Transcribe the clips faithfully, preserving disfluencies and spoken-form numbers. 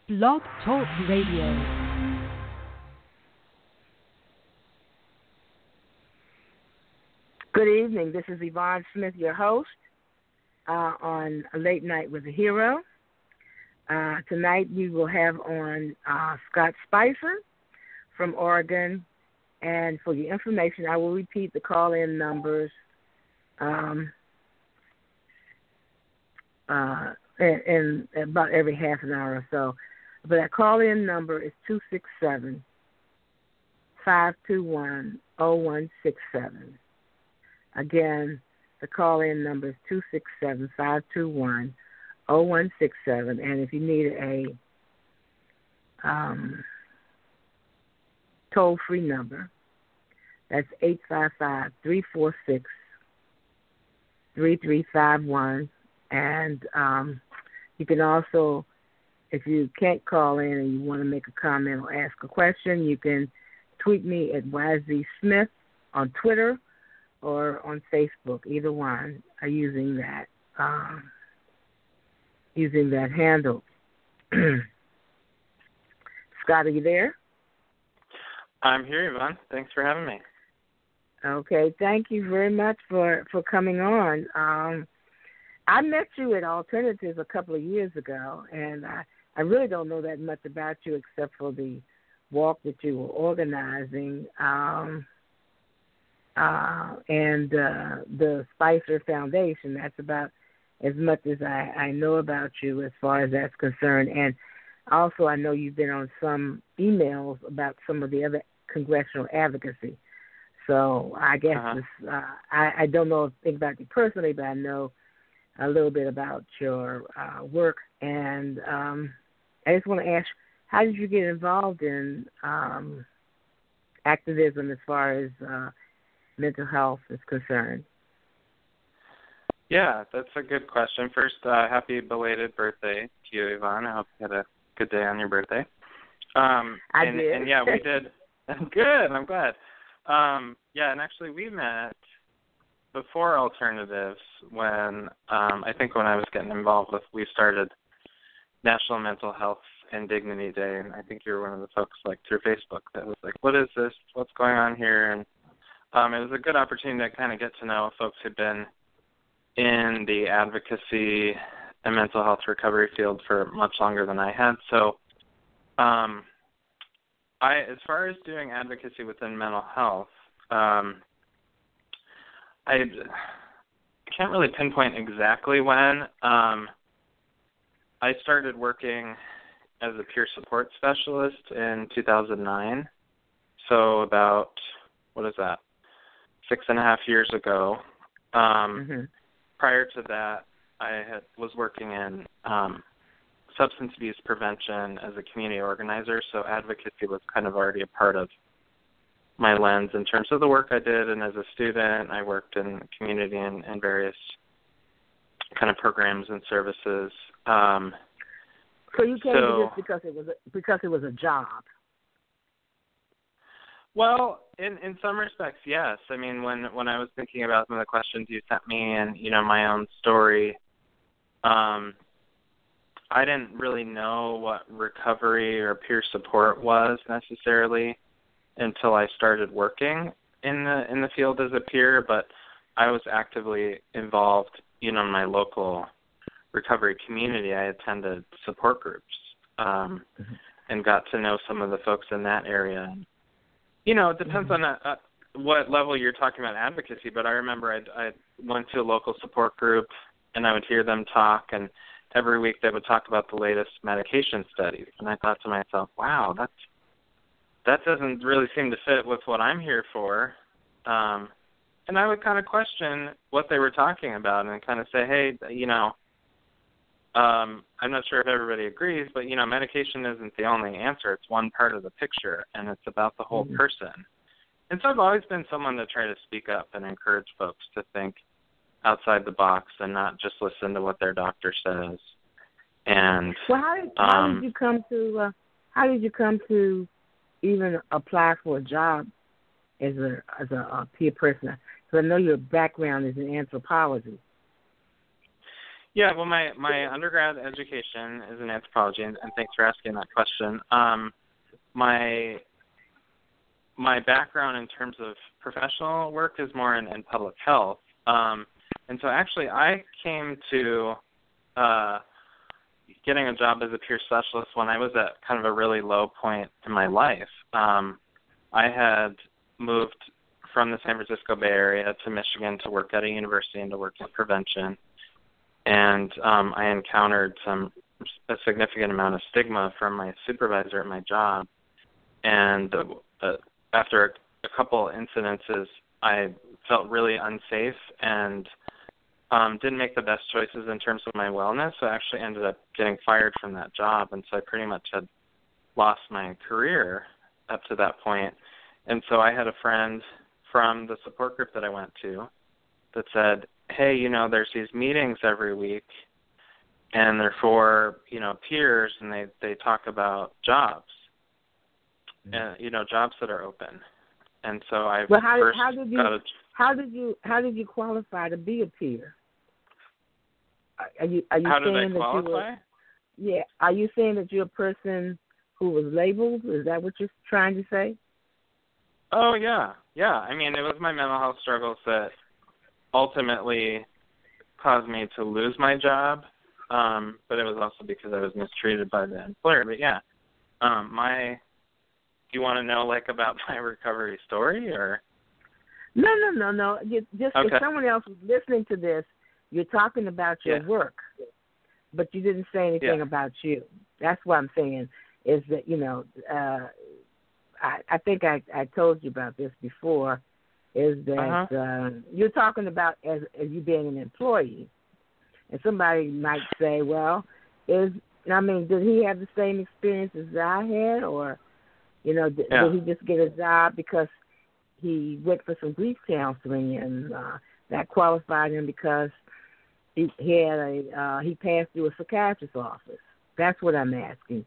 Blog Talk Radio. Good evening. This is Yvonne Smith, your host, uh, on A Late Night with a Hero. Uh, tonight we will have on uh, Scott Spicer from Oregon. And for your information, I will repeat the call-in numbers um, uh, in, in about every half an hour or so. But that call-in number is two six seven, five two one, zero one six seven. Again, the call-in number is two six seven, five two one, zero one six seven. And if you need a um, toll-free number, that's eight five five, three four six, three three five one. And um, you can also, if you can't call in and you want to make a comment or ask a question, you can tweet me at Y Z Smith on Twitter or on Facebook. Either one are using that um, using that handle. Scott, are you there? I'm here, Yvonne. Thanks for having me. Okay, thank you very much for, for coming on. Um, I met you at Alternatives a couple of years ago, and I, I really don't know that much about you except for the walk that you were organizing um, uh, and uh, the Spicer Foundation. That's about as much as I, I know about you as far as that's concerned. And also I know you've been on some emails about some of the other congressional advocacy. So I guess uh-huh. this, uh, I, I don't know anything about you personally, but I know a little bit about your uh, work. And um, I just want to ask, how did you get involved in um, activism as far as uh, mental health is concerned? Yeah, that's a good question. First, uh, happy belated birthday to you, Yvonne. I hope you had a good day on your birthday. Um, I and, did. And, yeah, we did. Good, I'm glad. Um, yeah, and actually we met before Alternatives when um, I think when I was getting involved with, we started National Mental Health and Dignity Day, and I think you were one of the folks like through Facebook that was like, what is this? What's going on here? And um, it was a good opportunity to kind of get to know folks who'd been in the advocacy and mental health recovery field for much longer than I had. So um, I, as far as doing advocacy within mental health, um, I can't really pinpoint exactly when. Um, I started working as a peer support specialist in two thousand nine, so about, what is that, six and a half years ago. Um, mm-hmm. Prior to that, I had, was working in um, substance abuse prevention as a community organizer, so advocacy was kind of already a part of my lens in terms of the work I did. And as a student, I worked in the community and, and various kind of programs and services. Um, so you came so, to this because it was a, because it was a job. Well, in, in some respects, yes. I mean, when, when I was thinking about some of the questions you sent me and, you know, my own story, um, I didn't really know what recovery or peer support was necessarily until I started working in the in the field as a peer, but I was actively involved, you know, in my local recovery community. I attended support groups um, mm-hmm. and got to know some of the folks in that area. You know, it depends mm-hmm. on a, a, what level you're talking about advocacy, but I remember I'd, I went to a local support group and I would hear them talk, and every week they would talk about the latest medication studies. And I thought to myself, wow, that's that doesn't really seem to fit with what I'm here for. Um, and I would kind of question what they were talking about and kind of say, hey, you know, um, I'm not sure if everybody agrees, but, you know, medication isn't the only answer. It's one part of the picture, and it's about the whole mm-hmm. person. And so I've always been someone to try to speak up and encourage folks to think outside the box and not just listen to what their doctor says. And well, how did, how um, did you come to uh, how did you come to even apply for a job as a as a, a peer person? Because I know your background is in anthropology. Yeah, well, my, my undergrad education is in anthropology, and, and thanks for asking that question. Um, my my background in terms of professional work is more in, in public health. Um, and so actually I came to uh, getting a job as a peer specialist when I was at kind of a really low point in my life. Um, I had moved from the San Francisco Bay Area to Michigan to work at a university and to work in prevention. And um, I encountered some a significant amount of stigma from my supervisor at my job. And uh, after a couple incidences, I felt really unsafe and um, didn't make the best choices in terms of my wellness. So I actually ended up getting fired from that job. And so I pretty much had lost my career up to that point. And so I had a friend from the support group that I went to that said, hey, you know, there's these meetings every week, and they're for, you know, peers, and they, they talk about jobs, mm-hmm. and, you know, jobs that are open. And so I well, how, first how did you got a, how did you how did you qualify to be a peer? Are you are you how saying did I that qualify? you were, yeah, are you saying that you're a person who was labeled? Is that what you're trying to say? Oh yeah, yeah. I mean, it was my mental health struggles that ultimately caused me to lose my job, um, but it was also because I was mistreated by the employer. But yeah, um, my, do you want to know like about my recovery story or? No, no, no, no. You, just okay. if someone else was listening to this, you're talking about your yeah. work, but you didn't say anything yeah. about you. That's what I'm saying is that, you know, uh, I, I think I, I told you about this before, is that uh-huh. uh, you're talking about as, as you being an employee. And somebody might say, well, is I mean, did he have the same experience as I had? Or, you know, did, yeah. did he just get a job because he went for some grief counseling and uh, that qualified him because he, he had a uh, he passed through a psychiatrist's office? That's what I'm asking.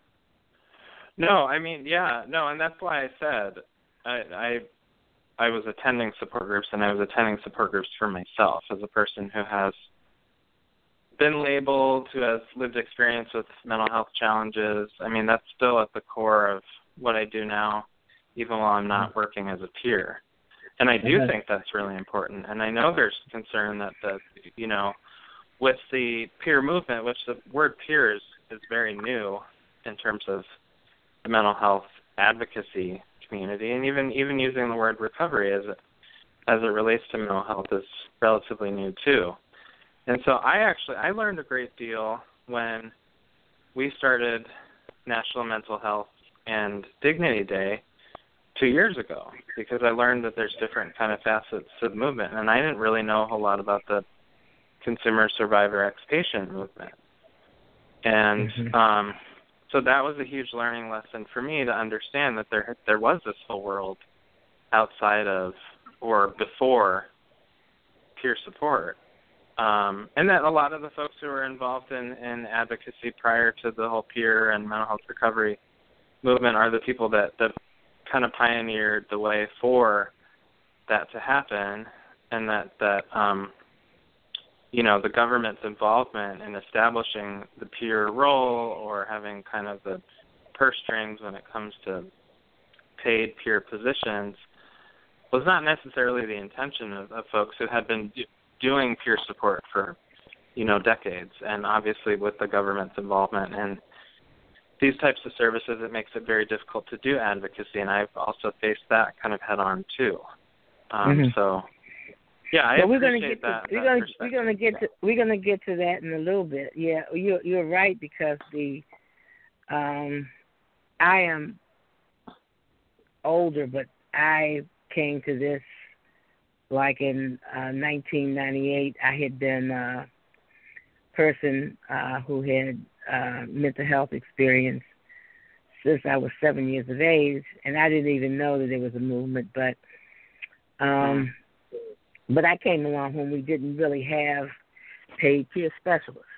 No, I mean, yeah, no, and that's why I said I, I I was attending support groups, and I was attending support groups for myself as a person who has been labeled, who has lived experience with mental health challenges. I mean, that's still at the core of what I do now, even while I'm not working as a peer. And I do think that's really important. And I know there's concern that, that you know, with the peer movement, which the word peer is, is very new in terms of the mental health advocacy community, and even even using the word recovery as it as it relates to mental health is relatively new too. And so I actually I learned a great deal when we started National Mental Health and Dignity Day two years ago, because I learned that there's different kind of facets of the movement, and I didn't really know a whole lot about the consumer survivor ex-patient movement. And mm-hmm. um So that was a huge learning lesson for me to understand that there there was this whole world outside of or before peer support. Um, and that a lot of the folks who were involved in, in advocacy prior to the whole peer and mental health recovery movement are the people that, that kind of pioneered the way for that to happen, and that, that um, you know, the government's involvement in establishing the peer role or having kind of the purse strings when it comes to paid peer positions was not necessarily the intention of, of folks who had been do, doing peer support for, you know, decades. And obviously with the government's involvement in these types of services, it makes it very difficult to do advocacy. And I've also faced that kind of head on too. Um, mm-hmm. So yeah, I well, we're gonna appreciate get to, that. We're that gonna we're gonna get to we're gonna get to that in a little bit. Yeah, you're you're right, because the um, I am older, but I came to this like in uh, nineteen ninety-eight. I had been a person uh, who had uh, mental health experience since I was seven years of age, and I didn't even know that there was a movement, but. Um, But I came along when we didn't really have paid peer specialists.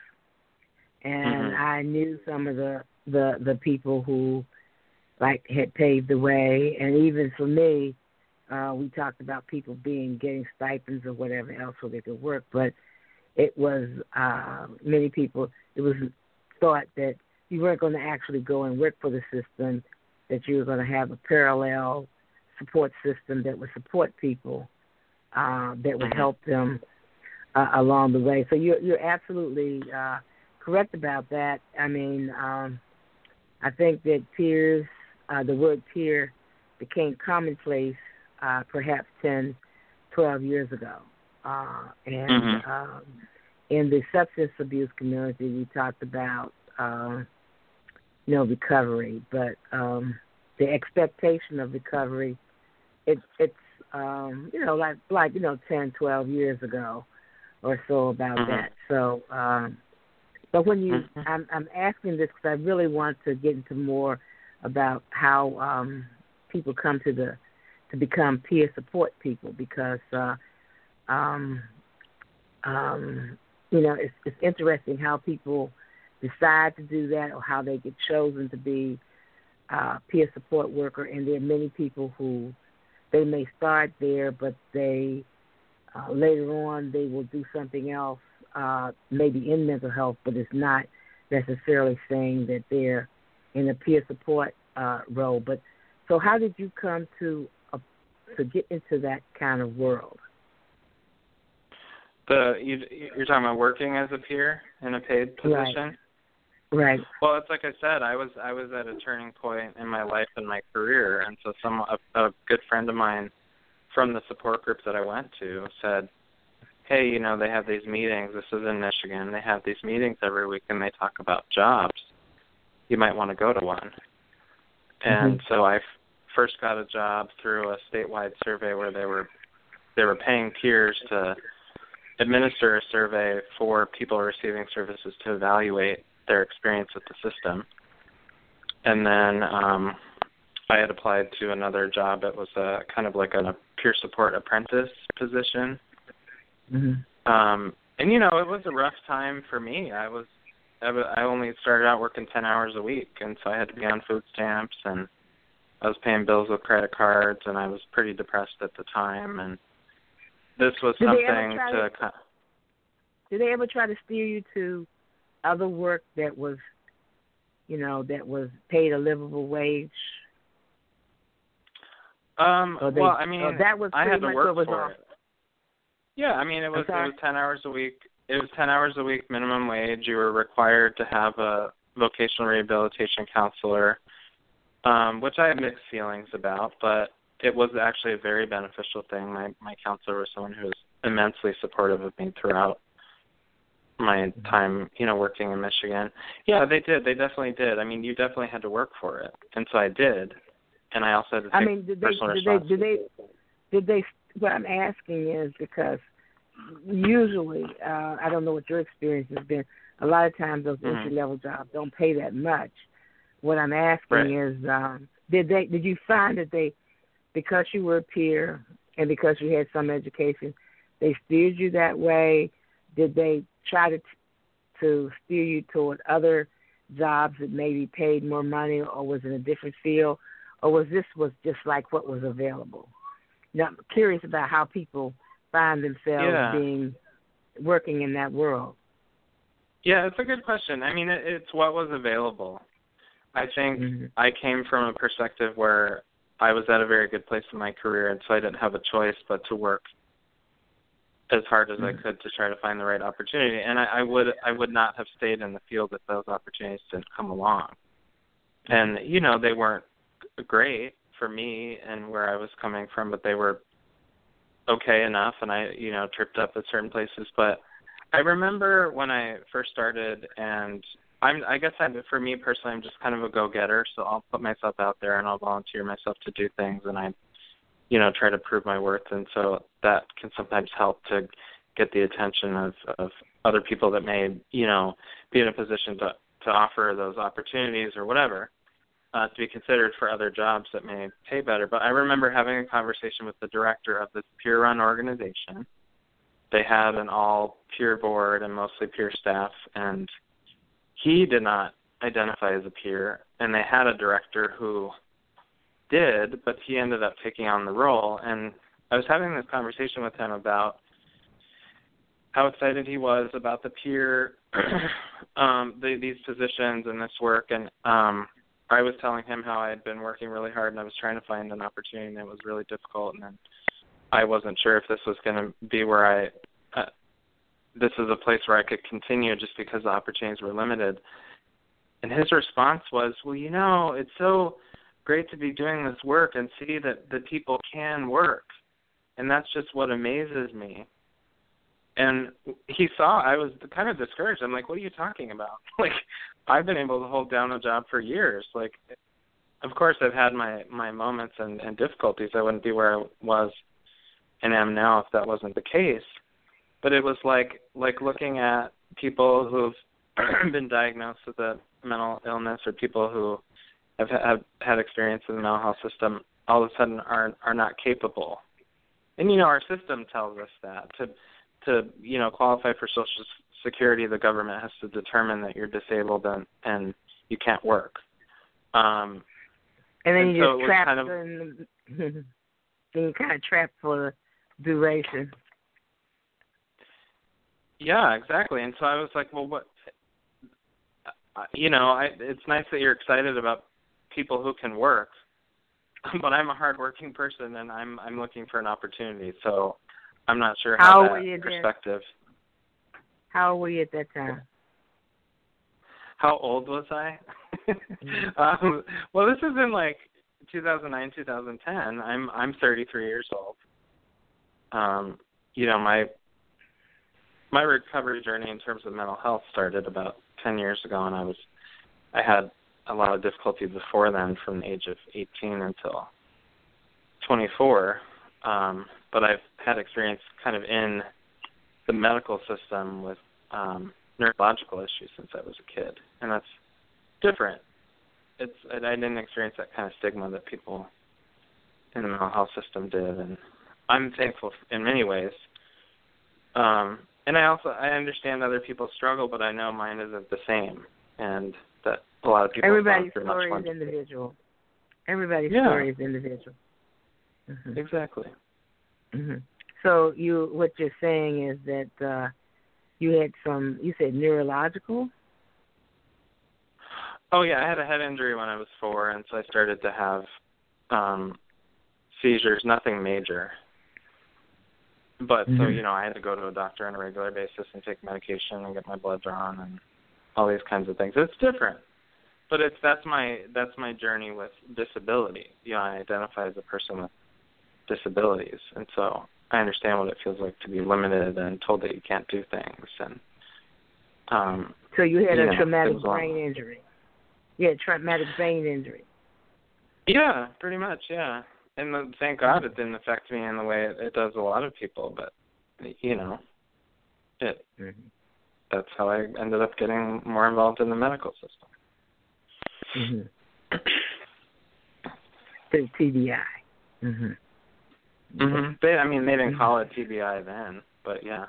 And mm-hmm. I knew some of the, the, the people who, like, had paved the way. And even for me, uh, we talked about people being getting stipends or whatever else so they could work. But it was uh, many people. It was thought that you weren't going to actually go and work for the system, that you were going to have a parallel support system that would support people, uh, that would help them uh, along the way. So you're, you're absolutely uh, correct about that. I mean, um, I think that peers, uh, the word peer became commonplace uh, perhaps ten, twelve years ago. Uh, and mm-hmm. um, in the substance abuse community, we talked about, uh, you know, recovery, but um, the expectation of recovery, it, it's, um, you know, like, like, you know, ten, twelve years ago or so about mm-hmm. that. So, um, but when you, mm-hmm. I'm, I'm asking this because I really want to get into more about how um, people come to the, to become peer support people, because, uh, um, um, you know, it's, it's interesting how people decide to do that or how they get chosen to be uh, peer support worker. And there are many people who they may start there, but they uh, later on they will do something else, uh, maybe in mental health, but it's not necessarily saying that they're in a peer support uh, role. But so, how did you come to uh, to get into that kind of world? The you, you're talking about working as a peer in a paid position. Right. Right. Well, it's like I said, I was I was at a turning point in my life and my career, and so some a, a good friend of mine from the support group that I went to said, "Hey, you know, they have these meetings. This is in Michigan. They have these meetings every week, and they talk about jobs. You might want to go to one." And mm-hmm. so I f- first got a job through a statewide survey where they were they were paying peers to administer a survey for people receiving services to evaluate their experience with the system. And then um, I had applied to another job. It was a kind of like a peer support apprentice position. Mm-hmm. Um, and, you know, it was a rough time for me. I was, I, w- I only started out working ten hours a week, and so I had to be on food stamps, and I was paying bills with credit cards, and I was pretty depressed at the time. And this was Did something to... to Did they ever try to steer you to other work that was, you know, that was paid a livable wage? Um, they, well, I mean, that was I had to work was for off. it. Yeah, I mean, it was it was ten hours a week. It was ten hours a week minimum wage. You were required to have a vocational rehabilitation counselor, um, which I have mixed feelings about, but it was actually a very beneficial thing. My my counselor was someone who was immensely supportive of me throughout my time, you know, working in Michigan. Yeah, they did. They definitely did. I mean, you definitely had to work for it, and so I did. And I also had to take I mean, did they, personal did they, did they, responsibility. did they, what I'm asking is because usually, uh, I don't know what your experience has been, a lot of times those mm-hmm. entry-level jobs don't pay that much. What I'm asking right. is, um, did they, did you find that they, because you were a peer and because you had some education, they steered you that way? Did they try to to steer you toward other jobs that maybe paid more money, or was in a different field, or was this was just like what was available? Now, I'm curious about how people find themselves yeah. being working in that world. Yeah, it's a good question. I mean, it, it's what was available. I think mm-hmm. I came from a perspective where I was at a very good place in my career, and so I didn't have a choice but to work as hard as mm-hmm. I could to try to find the right opportunity. And I, I would I would not have stayed in the field if those opportunities didn't come along. And, you know, they weren't great for me and where I was coming from, but they were okay enough, and I, you know, tripped up at certain places. But I remember when I first started, and I'm, I guess I'm, for me personally, I'm just kind of a go-getter, so I'll put myself out there and I'll volunteer myself to do things, and I you know, try to prove my worth, and so that can sometimes help to get the attention of, of other people that may, you know, be in a position to, to offer those opportunities or whatever, uh, to be considered for other jobs that may pay better. But I remember having a conversation with the director of this peer-run organization. They had an all-peer board and mostly peer staff, and he did not identify as a peer, and they had a director who did, but he ended up taking on the role. And I was having this conversation with him about how excited he was about the peer, um, the, these positions and this work. And um, I was telling him how I had been working really hard and I was trying to find an opportunity that was really difficult. And then I wasn't sure if this was going to be where I, uh, this is a place where I could continue just because the opportunities were limited. And his response was, well, you know, it's so great to be doing this work and see that the people can work. And that's just what amazes me. And he saw I was kind of discouraged. I'm like, what are you talking about? Like, I've been able to hold down a job for years. Like, of course, I've had my, my moments and, and difficulties. I wouldn't be where I was and am now if that wasn't the case. But it was like like looking at people who've been diagnosed with a mental illness or people who have, have had experience in the mental health system all of a sudden are are not capable. And, you know, our system tells us that. To, to you know, qualify for Social Security, the government has to determine that you're disabled and, and you can't work. Um, and then and you're so just trapped kind of, in, then you're kind of trapped for duration. Yeah, exactly. And so I was like, well, what, you know, I, it's nice that you're excited about people who can work, but I'm a hardworking person and I'm I'm looking for an opportunity. So I'm not sure how, how that perspective. Then? How old were you at that time? How old was I? Mm-hmm. um, well, this is in like two thousand nine, two thousand ten. I'm I'm thirty-three years old. Um, you know, my my recovery journey in terms of mental health started about ten years ago, and I was I had a lot of difficulty before then, from the age of eighteen until twenty-four. Um, but I've had experience kind of in the medical system with um, neurological issues since I was a kid, and that's different. It's I didn't experience that kind of stigma that people in the mental health system did, and I'm thankful in many ways. Um, and I also I understand other people's struggle, but I know mine isn't the same, and that a lot of people. Everybody's story is individual. Everybody's yeah. story is individual. Mm-hmm. Exactly. Mm-hmm. So you, what you're saying is that uh, you had some. You said neurological. Oh yeah, I had a head injury when I was four, and so I started to have um, seizures. Nothing major. But mm-hmm. so you know, I had to go to a doctor on a regular basis and take medication and get my blood drawn and all these kinds of things. It's different, but it's that's my that's my journey with disability. You know, I identify as a person with disabilities, and so I understand what it feels like to be limited and told that you can't do things. And um, so you had you a know, traumatic brain injury. You had a traumatic brain injury. Yeah, pretty much. Yeah. And the, thank God it didn't affect me in the way it, it does a lot of people, but, you know, it mm-hmm. that's how I ended up getting more involved in the medical system. Mm-hmm. The T B I. Mm-hmm. Mm-hmm. They, I mean, they didn't call it T B I then, but yeah.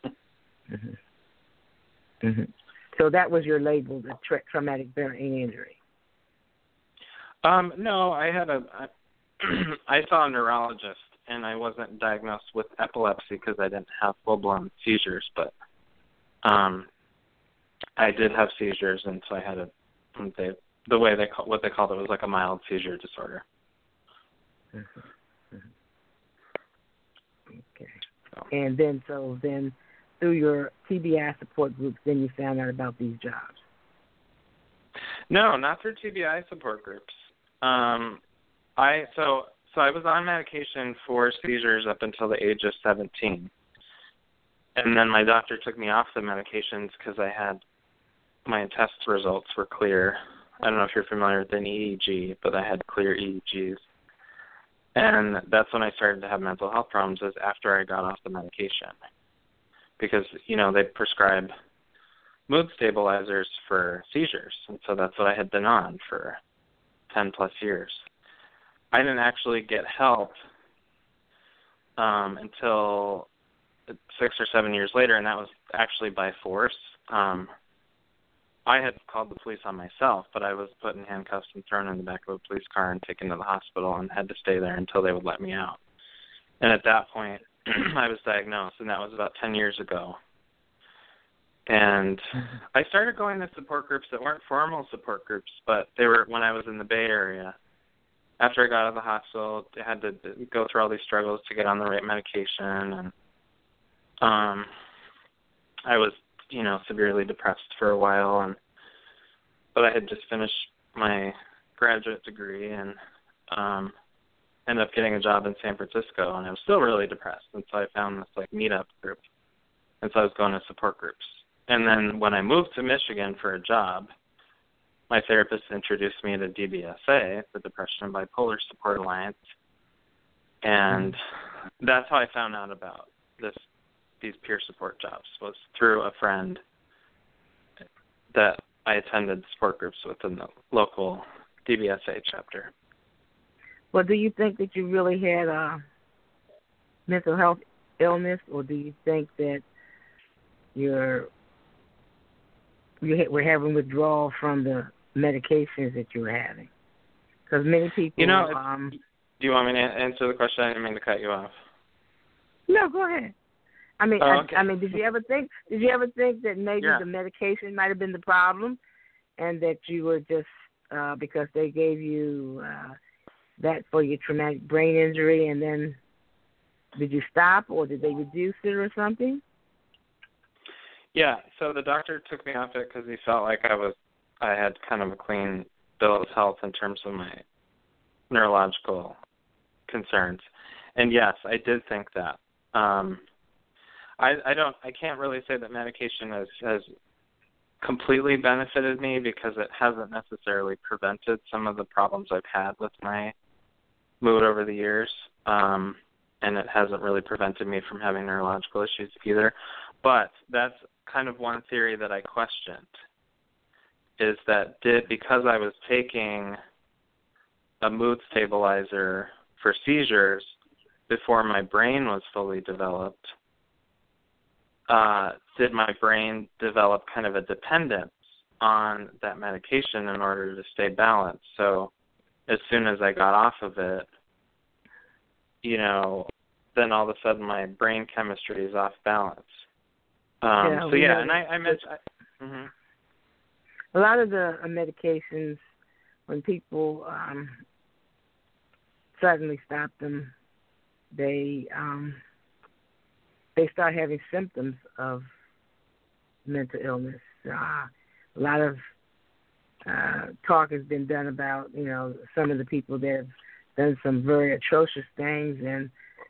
Mm-hmm. Mm-hmm. So that was your label, the tra- traumatic brain injury. Um, no, I had a... I, I saw a neurologist, and I wasn't diagnosed with epilepsy because I didn't have full-blown seizures, but um, I did have seizures, and so I had a they, the way they call, what they called it was like a mild seizure disorder. Mm-hmm. Mm-hmm. Okay. So. And then, so then, through your T B I support groups, then you found out about these jobs. No, not through T B I support groups. Um, I so so I was on medication for seizures up until the age of seventeen, and then my doctor took me off the medications because I had my test results were clear. I don't know if you're familiar with an E E G, but I had clear E E Gs, and that's when I started to have mental health problems. Is after I got off the medication, because you know they prescribe mood stabilizers for seizures, and so that's what I had been on for ten plus years. I didn't actually get help um, until six or seven years later, and that was actually by force. Um, I had called the police on myself, but I was put in handcuffs and thrown in the back of a police car and taken to the hospital and had to stay there until they would let me out. And at that point, I was diagnosed, and that was about ten years ago. And I started going to support groups that weren't formal support groups, but they were when I was in the Bay Area. After I got out of the hospital, I had to go through all these struggles to get on the right medication, and um, I was, you know, severely depressed for a while, and but I had just finished my graduate degree and um, ended up getting a job in San Francisco, and I was still really depressed, and so I found this like meetup group, and so I was going to support groups. And then when I moved to Michigan for a job, my therapist introduced me to D B S A, the Depression and Bipolar Support Alliance, and that's how I found out about this these peer support jobs, was through a friend that I attended support groups within the local D B S A chapter. Well, do you think that you really had a mental health illness, or do you think that you're you were having withdrawal from the medications that you were having? Because many people, you know, um, do you want me to answer the question? I didn't mean to cut you off. No, go ahead. I mean, oh, okay. I, I mean, did you ever think? Did you ever think that maybe yeah. the medication might have been the problem, and that you were just uh, because they gave you uh, that for your traumatic brain injury, and then did you stop, or did they reduce it, or something? Yeah, so the doctor took me off it because he felt like I was, I had kind of a clean bill of health in terms of my neurological concerns. And yes, I did think that. Um, I, I don't, I can't really say that medication has, has completely benefited me because it hasn't necessarily prevented some of the problems I've had with my mood over the years. Um, and it hasn't really prevented me from having neurological issues either. But that's kind of one theory that I questioned, is that did because I was taking a mood stabilizer for seizures before my brain was fully developed, uh, did my brain develop kind of a dependence on that medication in order to stay balanced? So as soon as I got off of it, you know, then all of a sudden my brain chemistry is off balance. Um, yeah, so yeah, know, and I, I mentioned I, mm-hmm. a lot of the uh, medications, when people um, suddenly stop them, they um, they start having symptoms of mental illness. Uh, a lot of uh, talk has been done about, you know, some of the people that have done some very atrocious things, and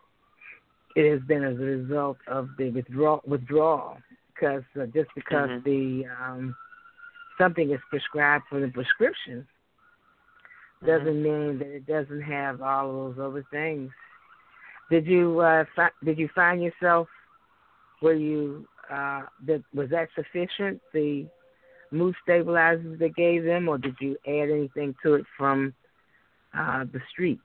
it has been as a result of the withdrawal, withdrawal because uh, just because mm-hmm. the um, something is prescribed for the prescription doesn't mm-hmm. mean that it doesn't have all of those other things. Did you uh, fi- did you find yourself where you uh, that was that sufficient, the mood stabilizers they gave them, or did you add anything to it from uh, the street?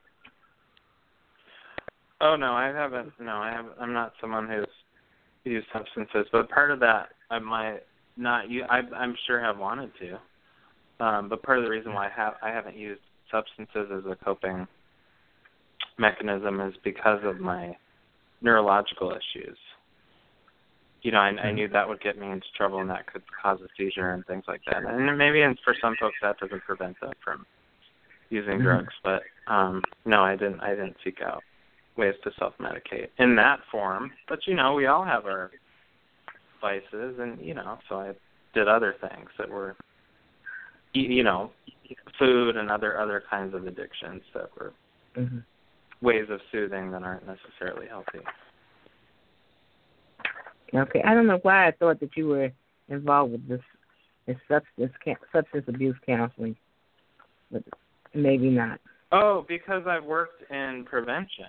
Oh no, I haven't. No, I have. I'm not someone who's used substances, but part of that I might not. You, I, I'm sure have wanted to. Um, but part of the reason why I have I haven't used substances as a coping mechanism is because of my neurological issues. You know, I, I knew that would get me into trouble, and that could cause a seizure and things like that. And maybe for some folks that doesn't prevent them from using mm-hmm. drugs. But um, no, I didn't. I didn't seek out ways to self-medicate in that form. But, you know, we all have our vices, and, you know, so I did other things that were, you know, food and other, other kinds of addictions that were mm-hmm. ways of soothing that aren't necessarily healthy. Okay. I don't know why I thought that you were involved with this, this substance, substance abuse counseling, but maybe not. Oh, because I've worked in prevention.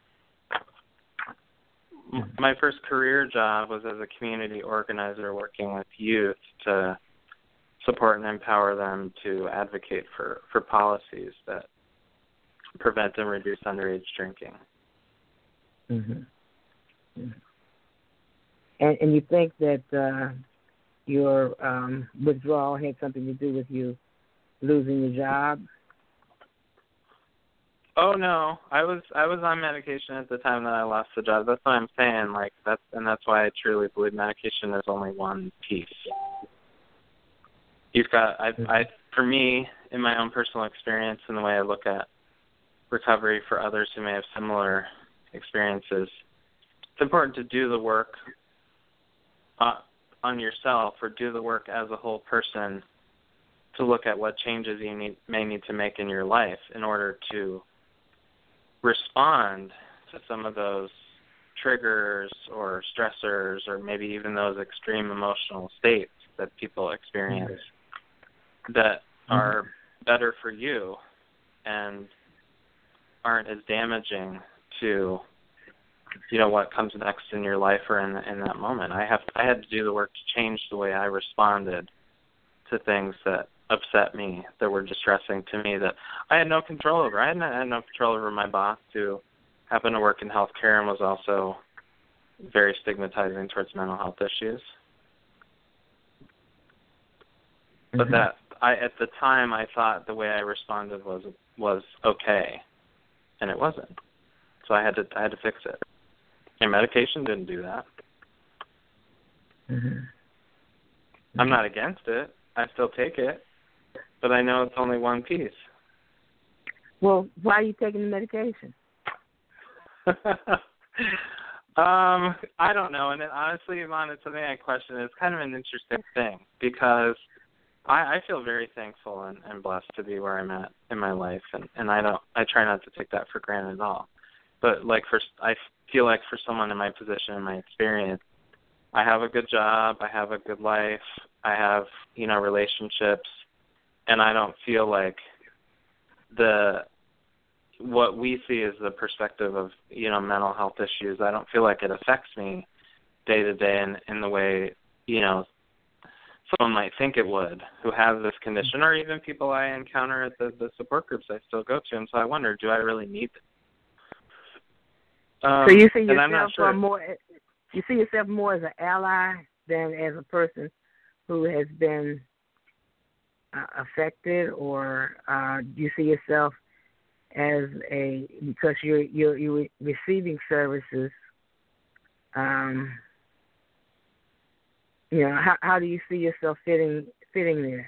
My first career job was as a community organizer working with youth to support and empower them to advocate for, for policies that prevent and reduce underage drinking. Mm-hmm. Mm-hmm. And, and you think that uh, your um, withdrawal had something to do with you losing your job? Oh no, I was I was on medication at the time that I lost the job. That's what I'm saying. Like that's and that's why I truly believe medication is only one piece. You've got I I for me in my own personal experience and the way I look at recovery for others who may have similar experiences, it's important to do the work uh, on yourself or do the work as a whole person to look at what changes you need, may need to make in your life in order to respond to some of those triggers or stressors or maybe even those extreme emotional states that people experience mm-hmm. that are mm-hmm. better for you and aren't as damaging to, you know, what comes next in your life or in in that moment. I have I had to do the work to change the way I responded to things that upset me, that were distressing to me, that I had no control over. I had no, I had no control over my boss, who happened to work in healthcare and was also very stigmatizing towards mental health issues. Mm-hmm. But that I at the time I thought the way I responded was was okay, and it wasn't. So I had to I had to fix it. And medication didn't do that. Mm-hmm. Mm-hmm. I'm not against it. I still take it, but I know it's only one piece. Well, why are you taking the medication? um, I don't know. And it, honestly, Yvonne, it's something I question. It's kind of an interesting thing because I, I feel very thankful and, and blessed to be where I'm at in my life, and, and I don't. I try not to take that for granted at all. But like for, I feel like for someone in my position, in my experience, I have a good job, I have a good life, I have, you know, relationships, and I don't feel like the what we see as the perspective of, you know, mental health issues, I don't feel like it affects me day to day in, in the way, you know, someone might think it would who has this condition, or even people I encounter at the, the support groups I still go to. And so I wonder, do I really need it? Um, so you see yourself I'm not sure. more, you see yourself more as an ally than as a person who has been uh, affected, or uh, do you see yourself as a, because you're you're, you're receiving services? Um, you know, how how do you see yourself fitting fitting there?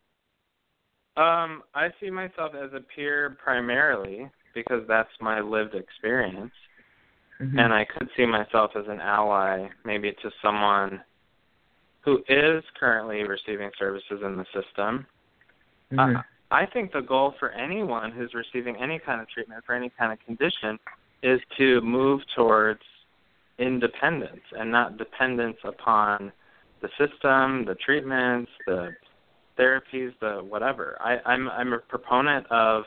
Um, I see myself as a peer primarily because that's my lived experience. Mm-hmm. And I could see myself as an ally maybe to someone who is currently receiving services in the system. Mm-hmm. Uh, I think the goal for anyone who's receiving any kind of treatment for any kind of condition is to move towards independence and not dependence upon the system, the treatments, the therapies, the whatever. I, I'm I'm a proponent of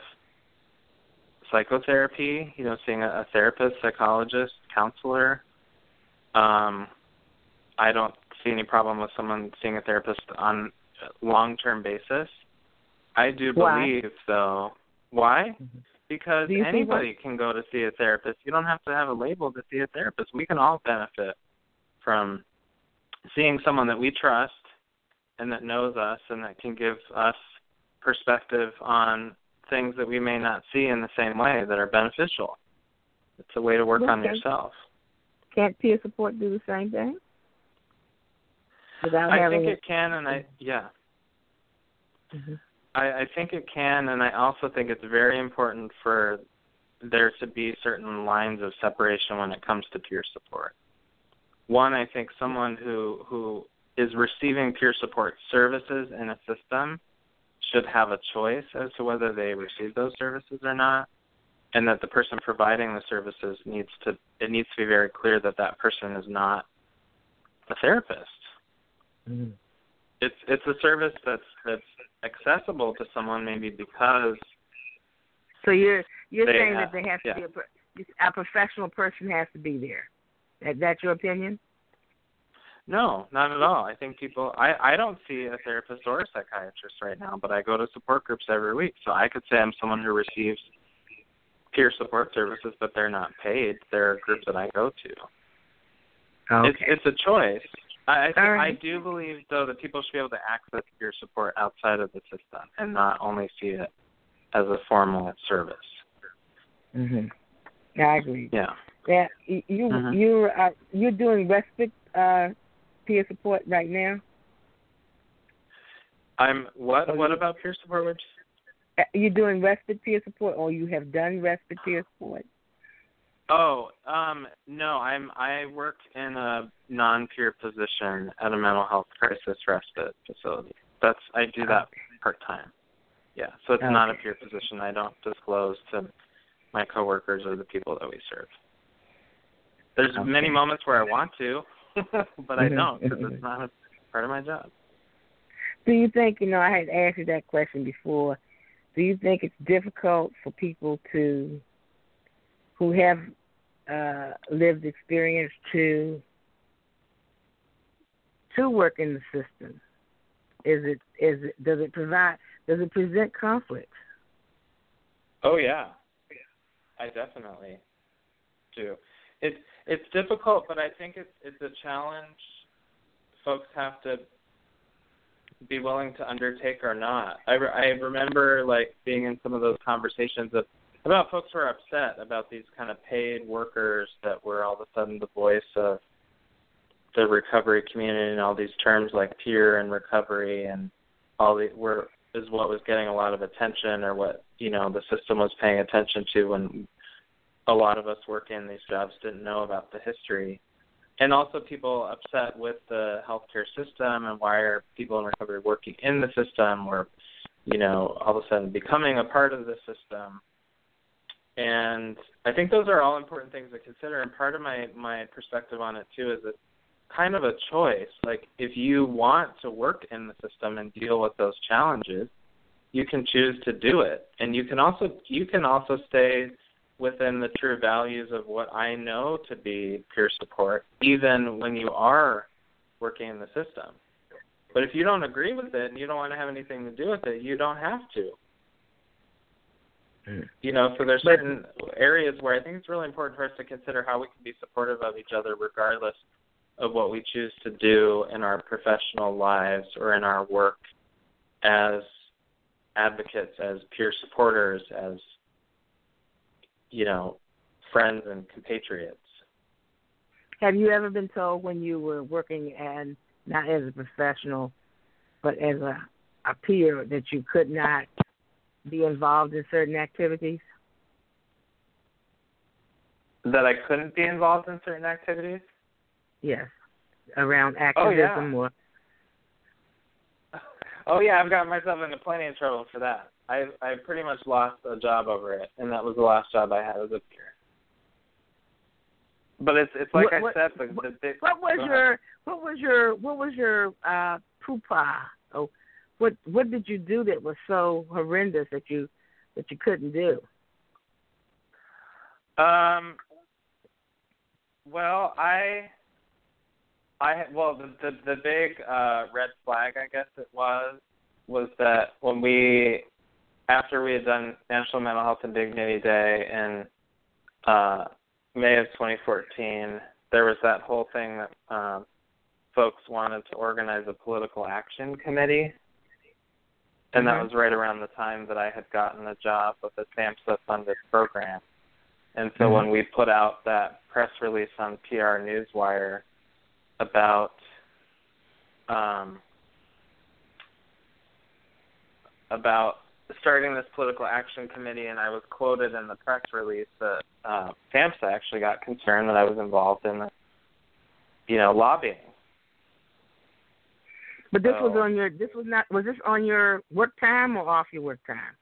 psychotherapy, you know, seeing a, a therapist, psychologist, counselor. Um, I don't see any problem with someone seeing a therapist on a long-term basis. I do believe, why? though, why? Mm-hmm. Because anybody can go to see a therapist. You don't have to have a label to see a therapist. We can all benefit from seeing someone that we trust and that knows us and that can give us perspective on things that we may not see in the same way that are beneficial. It's a way to work okay. on yourself. Can't peer support do the same thing? Without I having think it can, and I, yeah. Mm-hmm. I, I think it can, and I also think it's very important for there to be certain lines of separation when it comes to peer support. One, I think someone who, who is receiving peer support services in a system should have a choice as to whether they receive those services or not, and that the person providing the services needs to, it needs to be very clear that that person is not a therapist. Mm-hmm. It's it's a service that's that's accessible to someone maybe because. So you're you're saying have, that there has to yeah. be a, a professional person has to be there. That that's your opinion? No, not at all. I think people, I, I don't see a therapist or a psychiatrist right now, but I go to support groups every week. So I could say I'm someone who receives peer support services, but they're not paid. They're a group that I go to. Okay. It's, it's a choice. I, I, think, right. I do believe, though, that people should be able to access peer support outside of the system and not only see it as a formal service. Mhm. I agree. Yeah. Yeah. You you Mhm. you're uh, you're doing respite uh, peer support right now. I'm what? Oh, What you, about peer support? Would uh, you're doing respite peer support, or you have done respite peer support? Oh, um, no, I'm I work in a non-peer position at a mental health crisis respite facility. That's I do that Okay. part time. Yeah, so it's Okay. not a peer position. I don't disclose to my coworkers or the people that we serve. There's Okay. many moments where I want to, but I Mhm. don't because Mhm. it's not a part of my job. Do you think, you know, I had asked you that question before, do you think it's difficult for people to, who have uh, lived experience to, to work in the system? Is it, is it, does it provide, does it present conflict? Oh yeah, I definitely do. It's it's difficult, but I think it's it's a challenge folks have to be willing to undertake or not. I, re- I remember like being in some of those conversations of, about folks who are upset about these kind of paid workers that were all of a sudden the voice of the recovery community, and all these terms like peer and recovery and all the were is what was getting a lot of attention, or what, you know, the system was paying attention to, when a lot of us working in these jobs didn't know about the history. And also people upset with the healthcare system, and why are people in recovery working in the system, or, you know, all of a sudden becoming a part of the system. And I think those are all important things to consider. And part of my, my perspective on it, too, is it's kind of a choice. Like, if you want to work in the system and deal with those challenges, you can choose to do it. And you can also you can also stay within the true values of what I know to be peer support, even when you are working in the system. But if you don't agree with it and you don't want to have anything to do with it, you don't have to. Mm. You know, so there's certain areas where I think it's really important for us to consider how we can be supportive of each other regardless of what we choose to do in our professional lives or in our work as advocates, as peer supporters, as, you know, friends and compatriots. Have you ever been told when you were working and not as a professional, but as a, a peer, that you could not be involved in certain activities? That I couldn't be involved in certain activities? Yes, around activism. Oh, yeah. or Oh, yeah, I've gotten myself into plenty of trouble for that. I I pretty much lost a job over it, and that was the last job I had as a peer. But it's it's like what, I said, the, what, the big, what was your what was your what was your uh, pupa? Oh, what what did you do that was so horrendous that you that you couldn't do? Um. Well, I. I well the the, the big uh, red flag, I guess it was, was that when we, after we had done National Mental Health and Dignity Day in uh, May of twenty fourteen, there was that whole thing that um, folks wanted to organize a political action committee, and mm-hmm. that was right around the time that I had gotten a job with a SAMHSA-funded program. And so mm-hmm. when we put out that press release on P R Newswire about um, about starting this political action committee, and I was quoted in the press release that uh, SAMHSA actually got concerned that I was involved in, you know, lobbying. But this so, was on your. This was not. Was this on your work time or off your work time?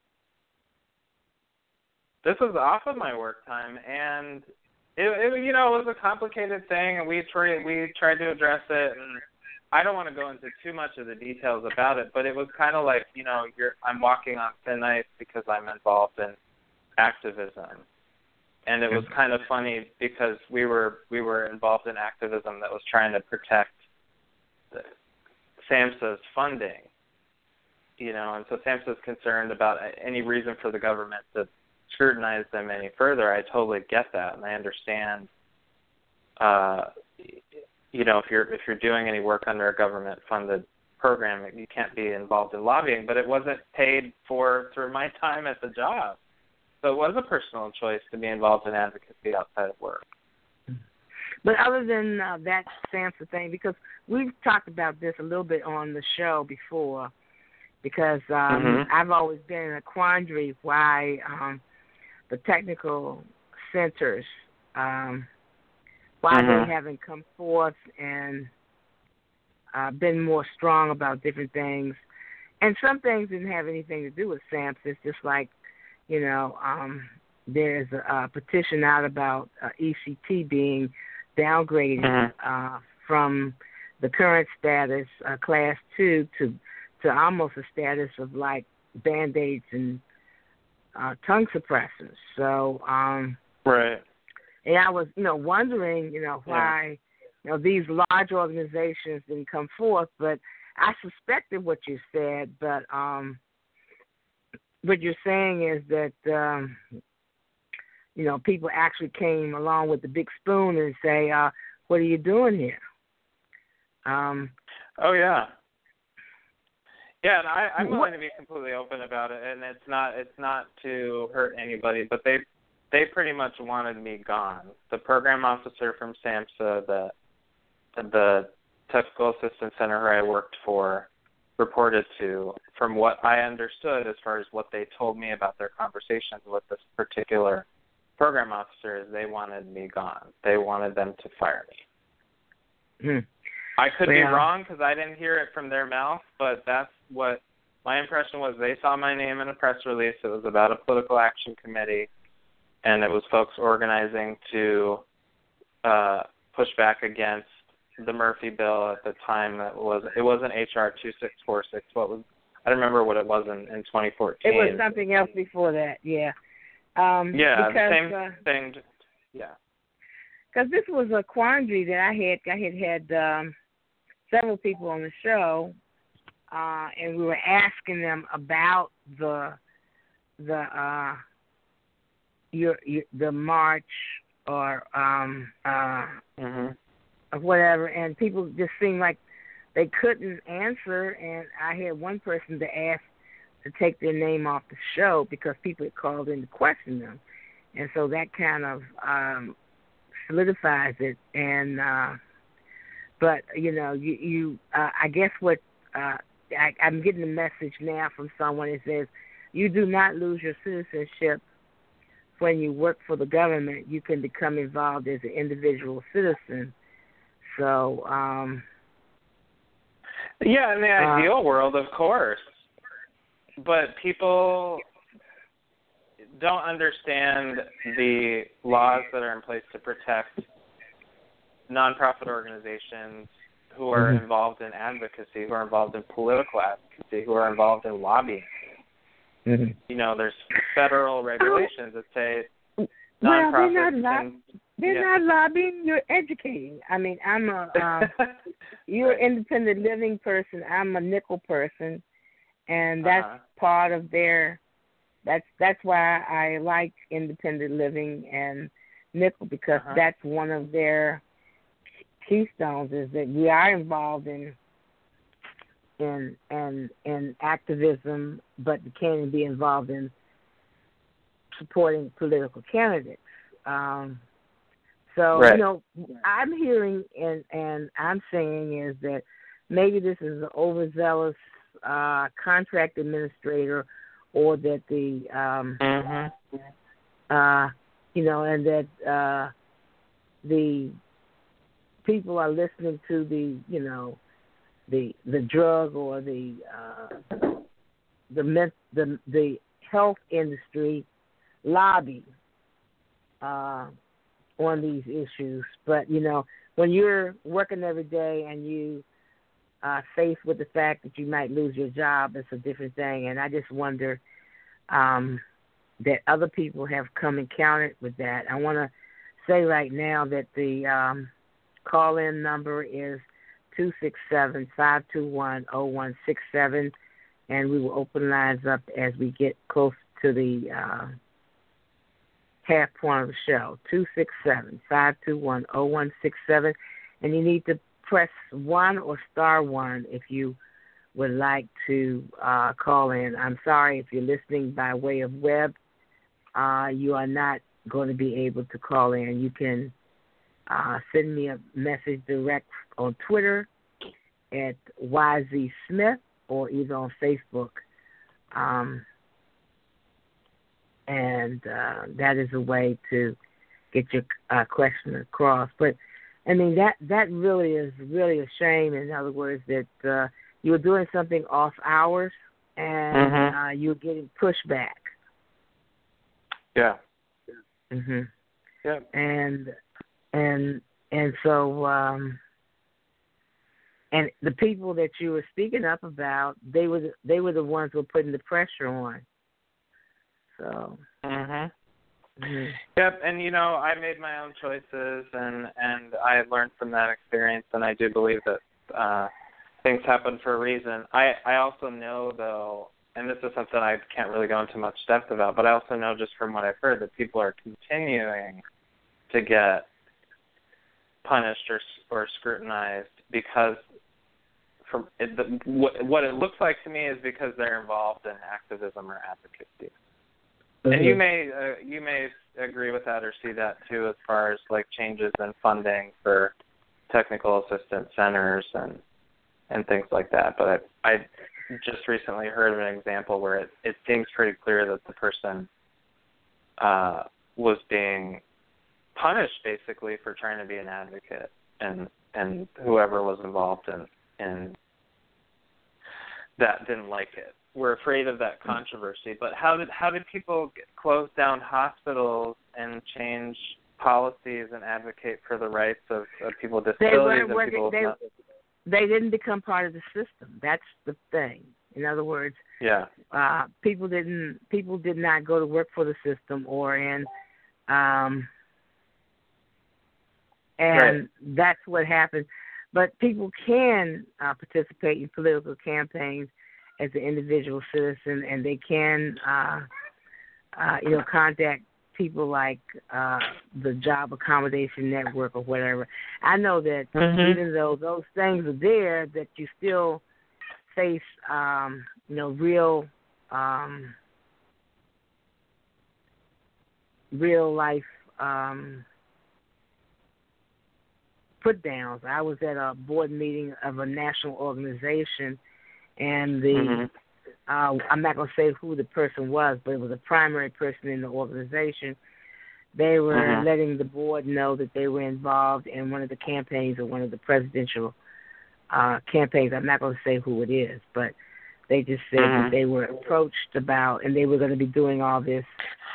This was off of my work time, and It, it, you know, it was a complicated thing, and we tried, we tried to address it, and I don't want to go into too much of the details about it, but it was kind of like, you know, you're, I'm walking on thin ice because I'm involved in activism, and it was kind of funny because we were we were involved in activism that was trying to protect the, SAMHSA's funding, you know, and so SAMHSA's concerned about any reason for the government to scrutinize them any further. I totally get that, and I understand. Uh, you know, if you're if you're doing any work under a government-funded program, you can't be involved in lobbying. But it wasn't paid for through my time at the job, So it was a personal choice to be involved in advocacy outside of work. But other than uh, that SAMHSA thing, because we've talked about this a little bit on the show before, because um, mm-hmm. I've always been in a quandary why um, the technical centers, um, why mm-hmm. they haven't come forth and uh, been more strong about different things. And some things didn't have anything to do with SAMHSA. It's just like, you know, um, there's a, a petition out about uh, E C T being downgraded mm-hmm. uh, from the current status, uh, class two, to to almost a status of like Band-Aids and uh, tongue suppressants. So, um, right. And I was, you know, wondering, you know, why, yeah. you know, these large organizations didn't come forth. But I suspected what you said. But um, what you're saying is that. Um, You know, people actually came along with the big spoon and say, uh, "What are you doing here?" Um, oh yeah, yeah, and I, I'm willing to be completely open about it, and it's not it's not to hurt anybody, but they they pretty much wanted me gone. The program officer from SAMHSA, the the technical assistance center where I worked for, reported to, from what I understood as far as what they told me about their conversations with this particular program officers, they wanted me gone. They wanted them to fire me. Hmm. I could well, be wrong because I didn't hear it from their mouth, but that's what my impression was. They saw my name in a press release. It was about a political action committee, and it was folks organizing to uh, push back against the Murphy bill at the time. That was it wasn't H R two six four six. What was I don't remember what it was in, in twenty fourteen. It was something else before that. Yeah. Um, yeah, because, same uh, thing. Just, yeah. Because this was a quandary that I had. I had had um, several people on the show, uh, and we were asking them about the the uh, your, your the march or um, uh, mm-hmm. or whatever, and people just seemed like they couldn't answer. And I had one person to ask to take their name off the show because people had called in to question them. And so that kind of um, solidifies it. And uh, but, you know, you, you uh, I guess what uh, I, I'm getting a message now from someone that says, you do not lose your citizenship when you work for the government. You can become involved as an individual citizen. So, um, yeah, in the uh, ideal world, of course. But people don't understand the laws that are in place to protect nonprofit organizations who are mm-hmm. involved in advocacy, who are involved in political advocacy, who are involved in lobbying. Mm-hmm. You know, there's federal regulations that say well, nonprofits they're not, lo- can... They're yeah. not lobbying, you're educating. I mean, I'm a, uh, you're an independent living person, I'm a nickel person. And that's uh-huh. part of their, that's that's why I like independent living and nickel, because uh-huh. that's one of their keystones, is that we are involved in in in, in activism, but we can't be involved in supporting political candidates. Um, so, right. you know, I'm hearing and, and I'm saying is that maybe this is an overzealous Uh, contract administrator, or that the um, mm-hmm. uh, you know, and that uh, the people are listening to the you know the the drug or the uh, the the the health industry lobby uh, on these issues. But you know, when you're working every day and you Uh, faced with the fact that you might lose your job, it's a different thing. And I just wonder um, that other people have come encountered with that. I want to say right now that the um, call-in number is two six seven, five two one, zero one six seven, and we will open lines up as we get close to the uh, half point of the show, two six seven, five two one, zero one six seven, and you need to press one or star one if you would like to uh, call in. I'm sorry if you're listening by way of web. uh, you are not going to be able to call in. You can uh, send me a message direct on Twitter at Y Z Smith or either on Facebook. Um, and uh, that is a way to get your uh, question across. But, I mean, that, that really is really a shame, in other words, that uh, you were doing something off hours and mm-hmm. uh, you were getting pushback. Yeah. Mhm. Yeah. And and and so um, and the people that you were speaking up about, they were the, they were the ones who were putting the pressure on. So. Mhm. Mhm. Yep. And you know, I made my own choices, and and I learned from that experience, and I do believe that uh, things happen for a reason. I I also know though. And this is something I can't really go into much depth about, but I also know just from what I've heard that people are continuing to get punished or or scrutinized because from it, the, what, what it looks like to me is because they're involved in activism or advocacy. Mm-hmm. And you may uh, you may agree with that or see that too, as far as like changes in funding for technical assistance centers and and things like that. But I. I just recently heard of an example where it, it seems pretty clear that the person uh, was being punished basically for trying to be an advocate, and and whoever was involved in, in that didn't like it. We're afraid of that controversy. But how did how did people get, close down hospitals and change policies and advocate for the rights of, of people with disabilities and people with not? They didn't become part of the system. That's the thing. In other words, yeah, uh, people didn't. People did not go to work for the system, or in, um, and right. That's what happened. But people can uh, participate in political campaigns as an individual citizen, and they can, uh, uh, you know, contact people like uh, the Job Accommodation Network or whatever. I know that mm-hmm. even though those things are there, that you still face, um, you know, real, um, real life um, put downs. I was at a board meeting of a national organization, and the mm-hmm. Uh, I'm not going to say who the person was, but it was a primary person in the organization. They were mm-hmm. letting the board know that they were involved in one of the campaigns or one of the presidential uh, campaigns. I'm not going to say who it is, but they just said mm-hmm. that they were approached about, and they were going to be doing all this,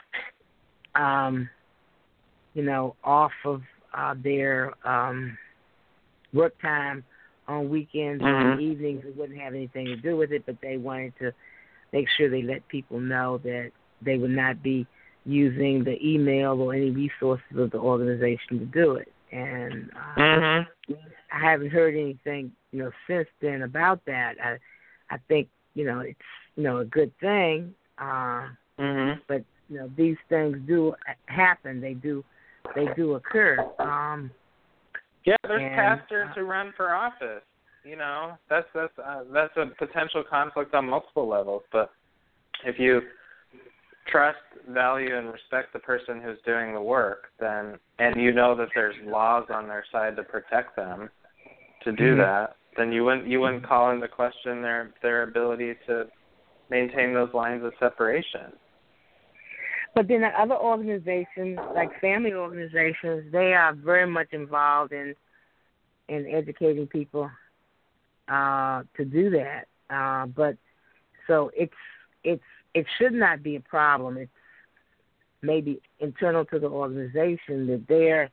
um, you know, off of uh, their um, work time on weekends mm-hmm. or on evenings. It wouldn't have anything to do with it, but they wanted to make sure they let people know that they would not be using the email or any resources of the organization to do it. And uh, mm-hmm. I haven't heard anything, you know, since then about that. I, I think, you know, it's, you know, a good thing. Uh, mm-hmm. But you know, these things do happen. They do, they do occur. Um, Yeah, there's and, pastors uh, who run for office. You know, that's that's uh, that's a potential conflict on multiple levels. But if you trust, value, and respect the person who's doing the work, then and you know that there's laws on their side to protect them to do mm-hmm. that, then you wouldn't you wouldn't call into question their their ability to maintain those lines of separation. But then the other organizations, like family organizations, they are very much involved in in educating people uh, to do that. Uh, but so it's it's it should not be a problem. It's maybe internal to the organization that they're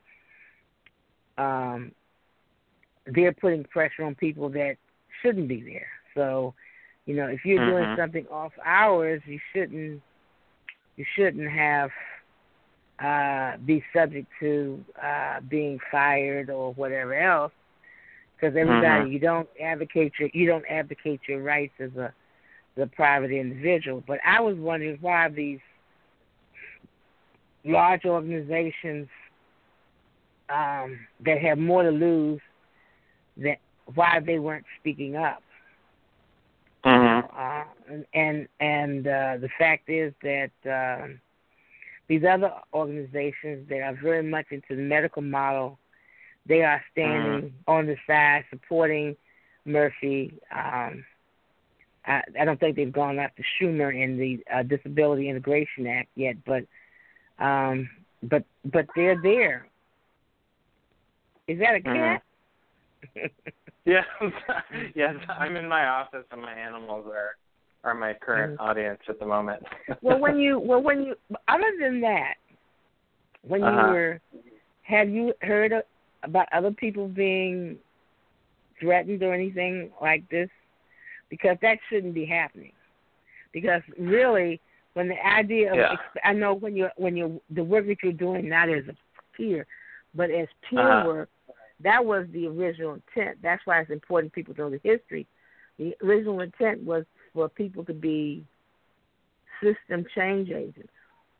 um, they're putting pressure on people that shouldn't be there. So, you know, if you're mm-hmm. doing something off hours, you shouldn't. You shouldn't have uh, be subject to uh, being fired or whatever else, because everybody mm-hmm. you don't advocate your you don't advocate your rights as a, as a private individual. But I was wondering why these large organizations um, that have more to lose, that why they weren't speaking up. Mm-hmm. Uh, and and, and uh, the fact is that uh, these other organizations that are very much into the medical model, they are standing mm-hmm. on the side supporting Murphy. Um, I, I don't think they've gone after Schumer in the uh, Disability Integration Act yet, but um, but but they're there. Is that a cat? Mm-hmm. Yes, yes. I'm in my office, and my animals are are my current mm-hmm. audience at the moment. well, when you well when you other than that, when you uh-huh. were, have you heard of, about other people being threatened or anything like this? Because that shouldn't be happening. Because really, when the idea of yeah. I know when you when you the work that you're doing not as a peer, but as peer uh-huh. work. That was the original intent. That's why it's important people know the history. The original intent was for people to be system change agents.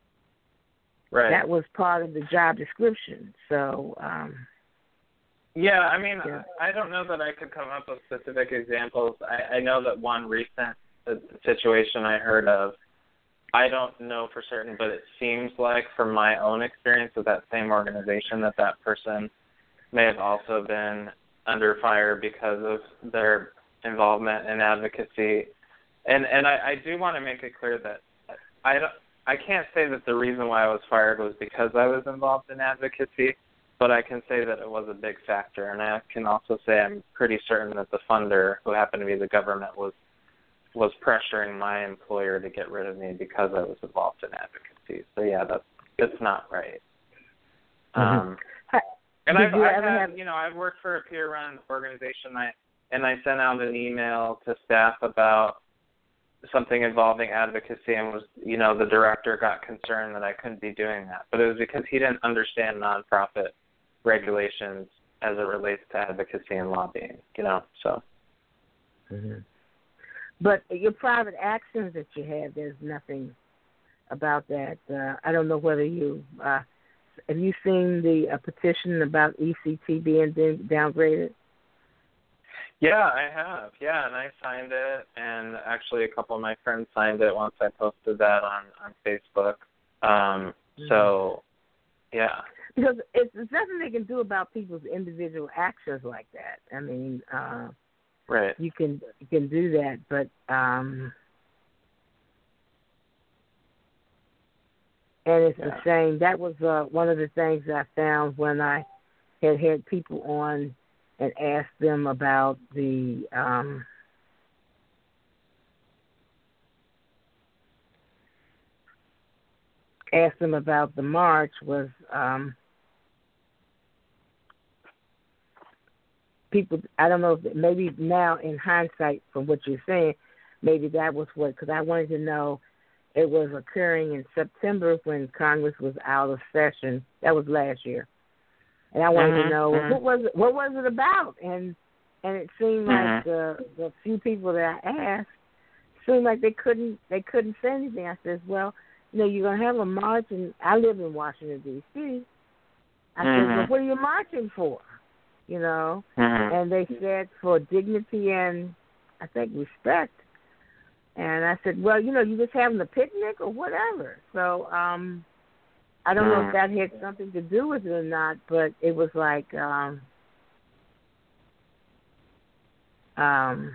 Right. That was part of the job description. So, um, yeah, I mean, yeah. I don't know that I could come up with specific examples. I, I know that one recent situation I heard of, I don't know for certain, but it seems like from my own experience with that same organization that that person may have also been under fire because of their involvement in advocacy. And and I, I do want to make it clear that I, don't, I can't say that the reason why I was fired was because I was involved in advocacy, but I can say that it was a big factor. And I can also say I'm pretty certain that the funder, who happened to be the government, was was pressuring my employer to get rid of me because I was involved in advocacy. So, yeah, that's, that's not right. Mm-hmm. Um And I've, you I've ever had, have... you know, I've worked for a peer-run organization, I, and I sent out an email to staff about something involving advocacy, and was, you know, the director got concerned that I couldn't be doing that, but it was because he didn't understand nonprofit regulations as it relates to advocacy and lobbying, you know. So. Mm-hmm. But your private actions that you have, there's nothing about that. Uh, I don't know whether you. Uh, Have you seen the uh, petition about E C T being downgraded? Yeah, I have. Yeah, and I signed it, and actually a couple of my friends signed it once I posted that on, on Facebook. Um, mm-hmm. So, yeah. Because it's, there's nothing they can do about people's individual actions like that. I mean, uh, right. You can you can do that, but um, and it's yeah. a shame. That was uh, one of the things I found when I had had people on and asked them about the um, asked them about the march was um, people. I don't know if maybe now in hindsight, from what you're saying, maybe that was what, because I wanted to know. It was occurring in September when Congress was out of session. That was last year, and I wanted mm-hmm, to know mm-hmm. what was it, what was it about, and and it seemed mm-hmm. like the the few people that I asked seemed like they couldn't they couldn't say anything. I said, well, you know, you're gonna have a march, and I live in Washington D C I mm-hmm. said, well, what are you marching for? You know, mm-hmm. and they said for dignity and I think respect. And I said, well, you know, you just having a picnic or whatever. So um, I don't know if that had something to do with it or not, but it was like, um, um,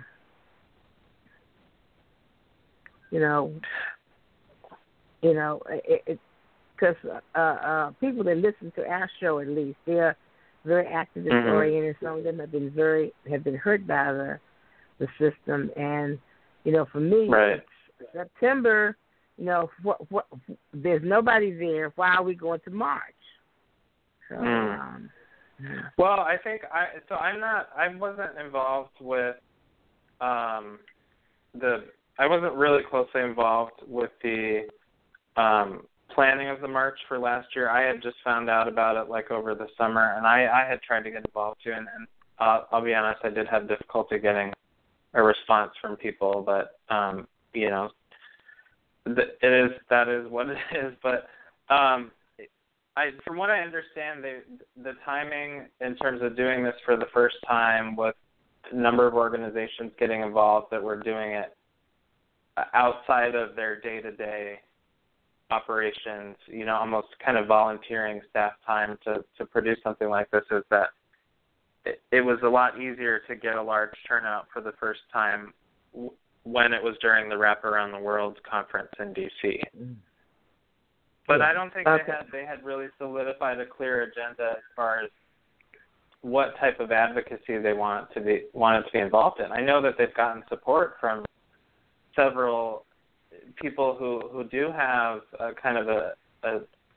you know, you know, it because uh, uh, people that listen to our show, at least, they're very activist mm-hmm. oriented. Some of them have been very have been hurt by the the system, and you know, for me, right. it's September, you know, what, what, there's nobody there. Why are we going to March? So, mm. um, well, I think I so I'm not. I wasn't involved with um, the. I wasn't really closely involved with the um, planning of the march for last year. I had just found out about it like over the summer, and I, I had tried to get involved too. And, and uh, I'll be honest, I did have difficulty getting a response from people, but um, you know, th- it is that is what it is. But um, I, from what I understand, they, the timing in terms of doing this for the first time, with a number of organizations getting involved that were doing it outside of their day-to-day operations, you know, almost kind of volunteering staff time to, to produce something like this is that it, it was a lot easier to get a large turnout for the first time w- when it was during the Wrap Around the World conference in D C. But yeah. I don't think okay. they had they had really solidified a clear agenda as far as what type of advocacy they want to be wanted to be involved in. I know that they've gotten support from several people who, who do have a kind of a, a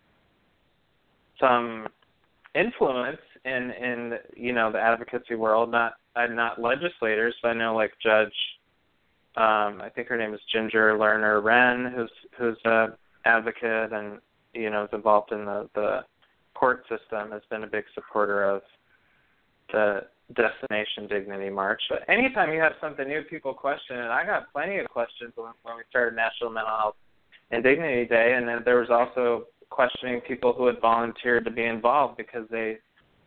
some influence in, in you know the advocacy world. Not uh, not legislators, but I know like Judge, um, I think her name is Ginger Lerner Wren, who's who's a advocate and you know is involved in the, the court system. Has been a big supporter of the Destination Dignity March. But anytime you have something new, people question it. I got plenty of questions when, when we started National Mental Health and Dignity Day, and then there was also questioning people who had volunteered to be involved because they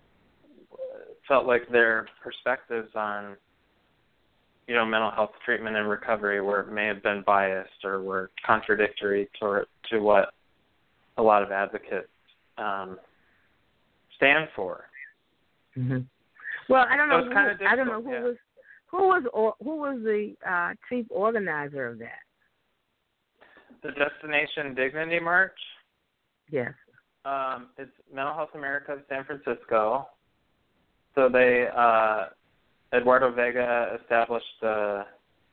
felt like their perspectives on, you know, mental health treatment and recovery were may have been biased or were contradictory to to what a lot of advocates um, stand for. Mm-hmm. Well, I don't know. So who, I don't know who yeah. was who was or, who was the uh, chief organizer of that. The Destination Dignity March. Yes. Um, it's Mental Health America of San Francisco. So they uh, Eduardo Vega established the.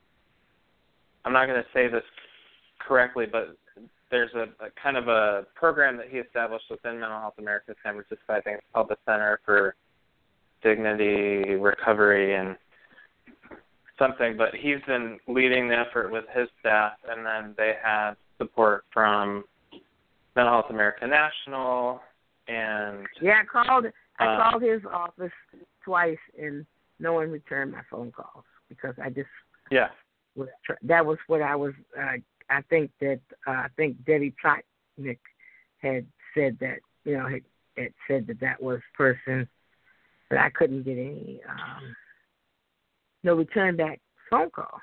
I'm not going to say this correctly, but there's a, a kind of a program that he established within Mental Health America of San Francisco. I think it's called the Center for Dignity, Recovery, and something, but he's been leading the effort with his staff, and then they had support from Mental Health America National, and yeah, I called. I uh, called his office twice, and no one returned my phone calls because I just yeah was. That was what I was. Uh, I think that uh, I think Debbie Plotnick had said that you know had, had said that that was person. But I couldn't get any, um, no return back phone call.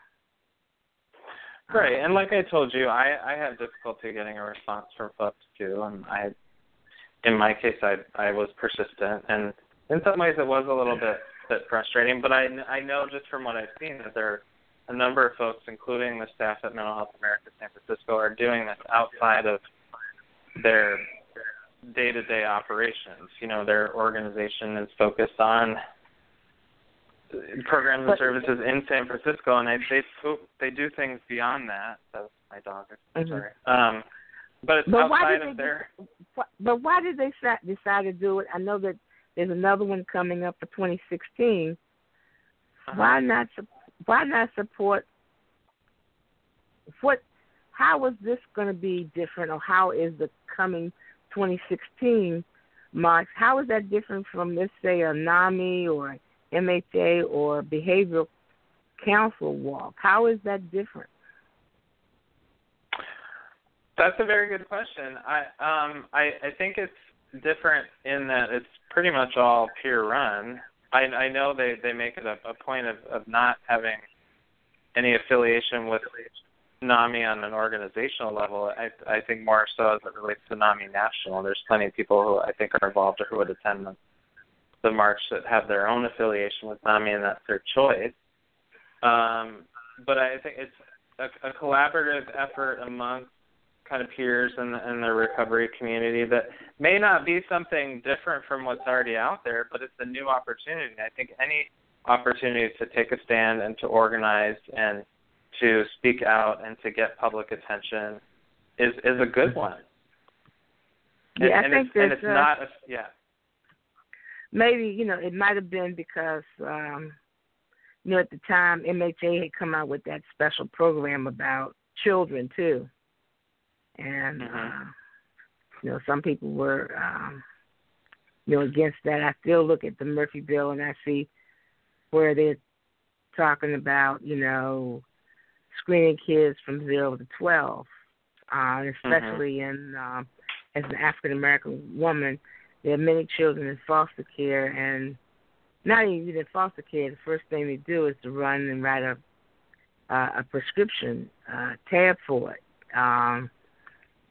Right, and like I told you, I, I had difficulty getting a response from folks too, and I, in my case, I I was persistent, and in some ways it was a little bit, bit frustrating, but I, I know just from what I've seen that there are a number of folks, including the staff at Mental Health America San Francisco, are doing this outside of their day-to-day operations. You know, their organization is focused on programs and services in San Francisco, and they they, they do things beyond that. That's my dog. I'm sorry. Mm-hmm. Um, but it's but outside of their... But why did they decide to do it? I know that there's another one coming up for twenty sixteen. Uh-huh. Why not? Why not support? What? How is this going to be different, or how is the coming twenty sixteen march, how is that different from, let's say, a NAMI or M H A or Behavioral Council walk? How is that different? That's a very good question. I um I, I think it's different in that it's pretty much all peer run. I I know they, they make it a, a point of, of not having any affiliation with NAMI on an organizational level. I I think more so as it relates to NAMI National. There's plenty of people who I think are involved or who would attend the, the march that have their own affiliation with NAMI, and that's their choice. Um, but I think it's a, a collaborative effort among kind of peers in the, in the recovery community that may not be something different from what's already out there, but it's a new opportunity. I think any opportunity to take a stand and to organize and to speak out and to get public attention is is a good one. And, yeah, I and think it's, and it's uh, not a, yeah. Maybe, you know, it might have been because, um, you know, at the time M H A had come out with that special program about children too, and mm-hmm. uh, you know, some people were, um, you know, against that. I still look at the Murphy bill and I see where they're talking about, you know, screening kids from zero to twelve, uh, especially mm-hmm. in um, as an African American woman, there are many children in foster care, and not even in foster care. The first thing they do is to run and write a uh, a prescription uh, tab for it. Um,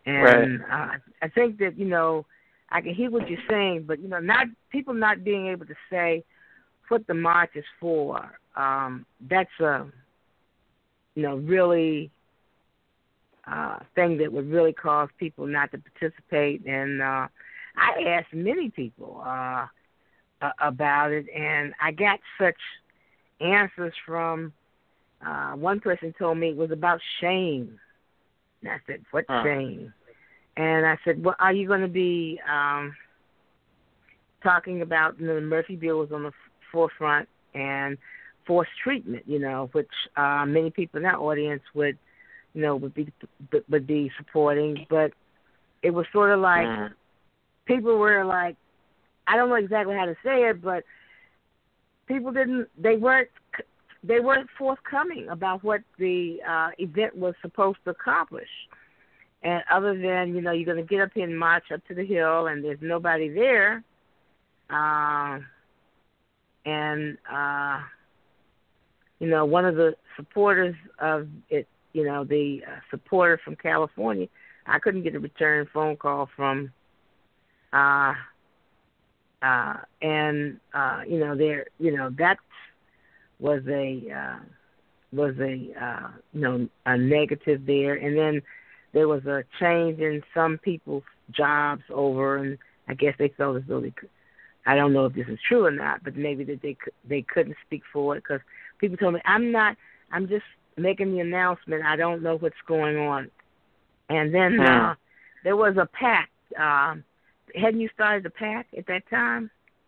And right. uh, I think that, you know, I can hear what you're saying, but, you know, not people not being able to say what the march is for, um, that's a, you know, really uh, thing that would really cause people not to participate. And uh, I asked many people uh, about it, and I got such answers from uh, one person told me it was about shame. And I said, what huh. shame? And I said, well, are you going to be um, talking about, you know, the Murphy Bill was on the forefront and forced treatment, you know, which uh, many people in that audience would, you know, would be would be supporting. But it was sort of like mm. people were like, I don't know exactly how to say it, but people didn't, they weren't, they weren't forthcoming about what the uh, event was supposed to accomplish. And other than, you know, you're going to get up here and march up to the hill, and there's nobody there. Uh, and, uh, you know, one of the supporters of it, you know, the uh, supporter from California, I couldn't get a return phone call from, uh, uh, and, uh, you know, there, you know, that was a, uh, was a, uh, you know, a negative there. And then there was a change in some people's jobs over, and I guess they felt as though they could, I don't know if this is true or not, but maybe that they they couldn't speak for it because people told me, I'm not, I'm just making the announcement. I don't know what's going on. And then hmm. uh, there was a pact. Um, hadn't you started the pact at that time?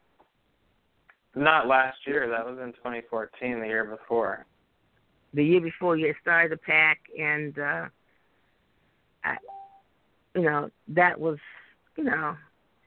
Not last year. That was in twenty fourteen, the year before. The year before you had started the pact, and, uh, I, you know, that was, you know,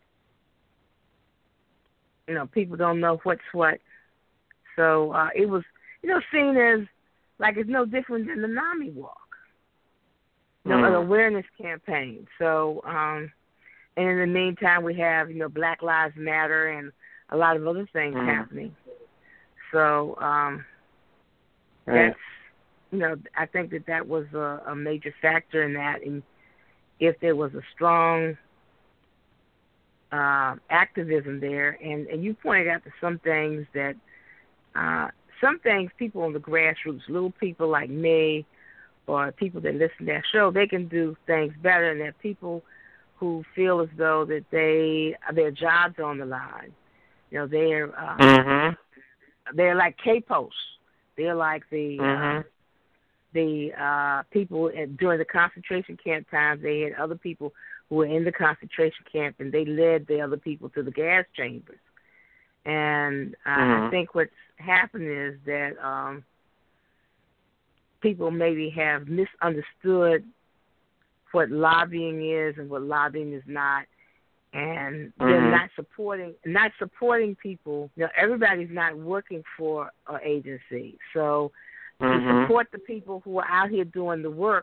you know, people don't know what's what. So uh, it was, you know, seen as like it's no different than the NAMI walk, you know, mm. an awareness campaign. So, um, and in the meantime, we have, you know, Black Lives Matter and a lot of other things mm. happening. So um, right. that's, you know, I think that that was a, a major factor in that. And if there was a strong uh, activism there, and, and you pointed out to some things that, uh, some things people on the grassroots, little people like me or people that listen to that show, they can do things better, and there are people who feel as though that they, their jobs are on the line. You know, they're, uh, mm-hmm. they're like capos. They're like the, mm-hmm. uh, the uh, people at, during the concentration camp times. They had other people who were in the concentration camp, and they led the other people to the gas chambers. And uh, mm-hmm. I think what's happened is that um, people maybe have misunderstood what lobbying is and what lobbying is not, and mm-hmm. they're not supporting not supporting people. You know, everybody's not working for an agency, so mm-hmm. to support the people who are out here doing the work,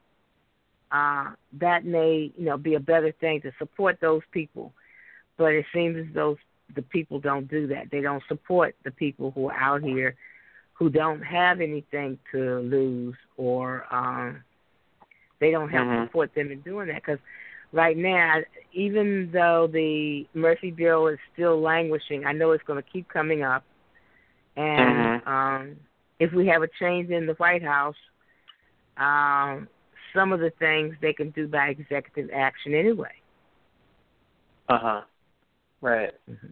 uh, that may, you know, be a better thing to support those people. But it seems as though the people don't do that. They don't support the people who are out here who don't have anything to lose, or um, they don't help mm-hmm. support them in doing that. Because right now, even though the Murphy Bill is still languishing, I know it's going to keep coming up. And mm-hmm. um, if we have a change in the White House, um, some of the things they can do by executive action anyway. Uh-huh. Right. Mm-hmm.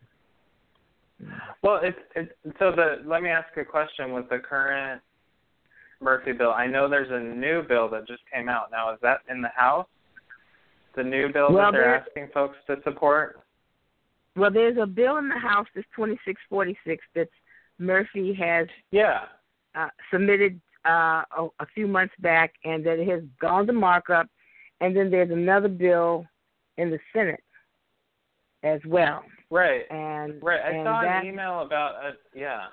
Well, it, it, so the let me ask a question. With the current Murphy Bill, I know there's a new bill that just came out. Now, is that in the House? The new bill well, that they're asking folks to support? Well, there's a bill in the House that's twenty-six forty-six that Murphy has yeah. uh, submitted uh, a, a few months back, and that it has gone to markup. And then there's another bill in the Senate as well. Right. And right. I and saw that, an email about a, yeah.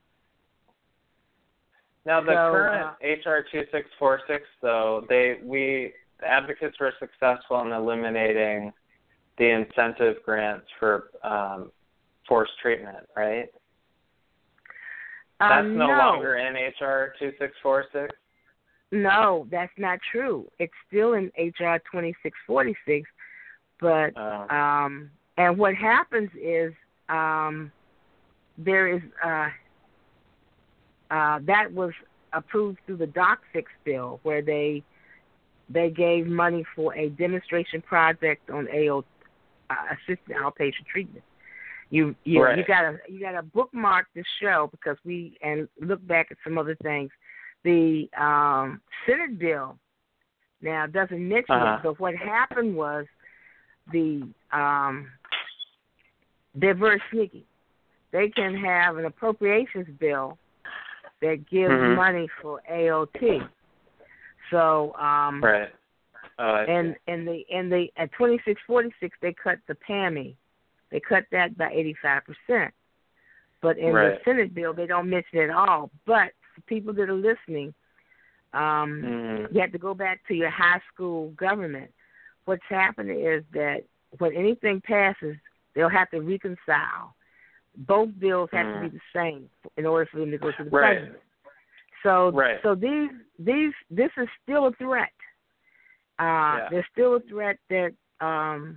Now the so, current uh, H R twenty-six forty-six, though, they we the advocates were successful in eliminating the incentive grants for um, forced treatment, right? uh, That's no, no longer in H R twenty-six forty-six. No, that's not true. It's still in H R twenty-six forty-six, but Oh. um, and what happens is um, there is uh, uh, that was approved through the Doc Fix bill, where they they gave money for a demonstration project on A O uh, assisted outpatient treatment. You you Right. you gotta you gotta bookmark the show because we and look back at some other things. The um, Senate bill now doesn't mention Uh-huh. it, but what happened was the um, they're very sneaky. They can have an appropriations bill that gives Mhm. money for A O T. So um, Right. Oh, I and see. in the in the at twenty-six forty-six they cut the P A M I. They cut that by eighty-five percent. But in Right. the Senate bill, they don't mention it at all. But for people that are listening, um, Mhm. you have to go back to your high school government. What's happening is that when anything passes, they'll have to reconcile. Both bills have Mhm. to be the same in order for them to go to the Right. president. So, Right. so these these this is still a threat. Uh, Yeah. There's still a threat that. Um,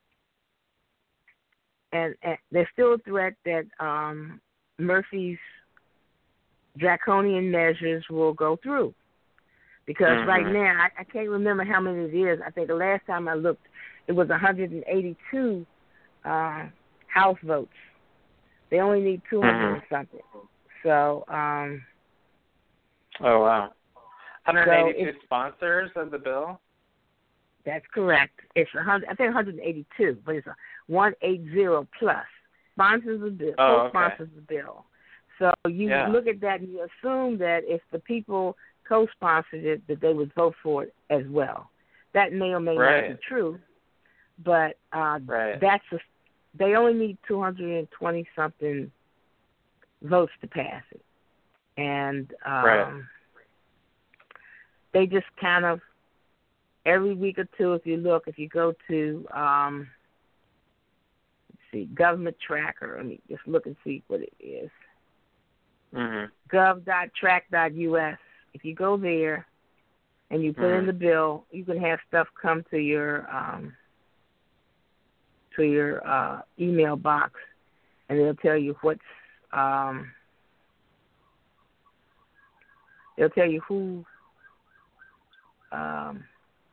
And, and there's still a threat that um, Murphy's draconian measures will go through. Because Mhm. right now, I, I can't remember how many it is. I think the last time I looked, it was one hundred eighty-two uh, House votes. They only need two hundred Mhm. and something. So, um, Oh, wow. one hundred eighty-two So sponsors of the bill? that's correct. It's one hundred. I think one hundred eighty-two, but it's a one eighty plus sponsors the bill. Oh, okay. Co-sponsors the bill. So you Yeah. look at that and you assume that if the people co-sponsored it, that they would vote for it as well. That may or may Right. not be true, but uh, Right. that's a, they only need two hundred twenty something votes to pass it, and um, Right. they just kind of. Every week or two, if you look, if you go to, um, let's see, Government Tracker, let me just look and see what it is. Mhm. gov dot track dot U S. If you go there and you put in Mhm. the bill, you can have stuff come to your um, to your uh, email box, and it'll tell you what's um, it'll tell you who. Um,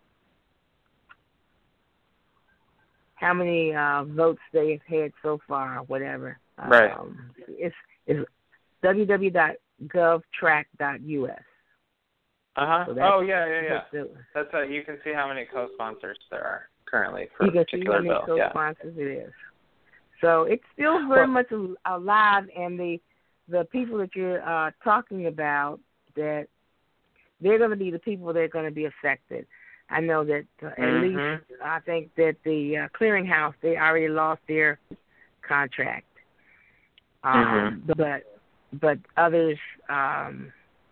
how many uh, votes they have had so far, or whatever. Right. Um, it's it's w w w dot gov track dot U S. Uh-huh. So that's- oh, yeah, yeah, yeah. that's the- That's how you can see how many co-sponsors there are currently for You a can see particular how many bill. Yeah. co-sponsors it is. So it's still very Well- much al- alive, and the the people that you're uh, talking about, that they're going to be the people that are going to be affected. I know that uh, at Mhm. least I think that the uh, clearinghouse, they already lost their contract. Um, Mhm. But but others um,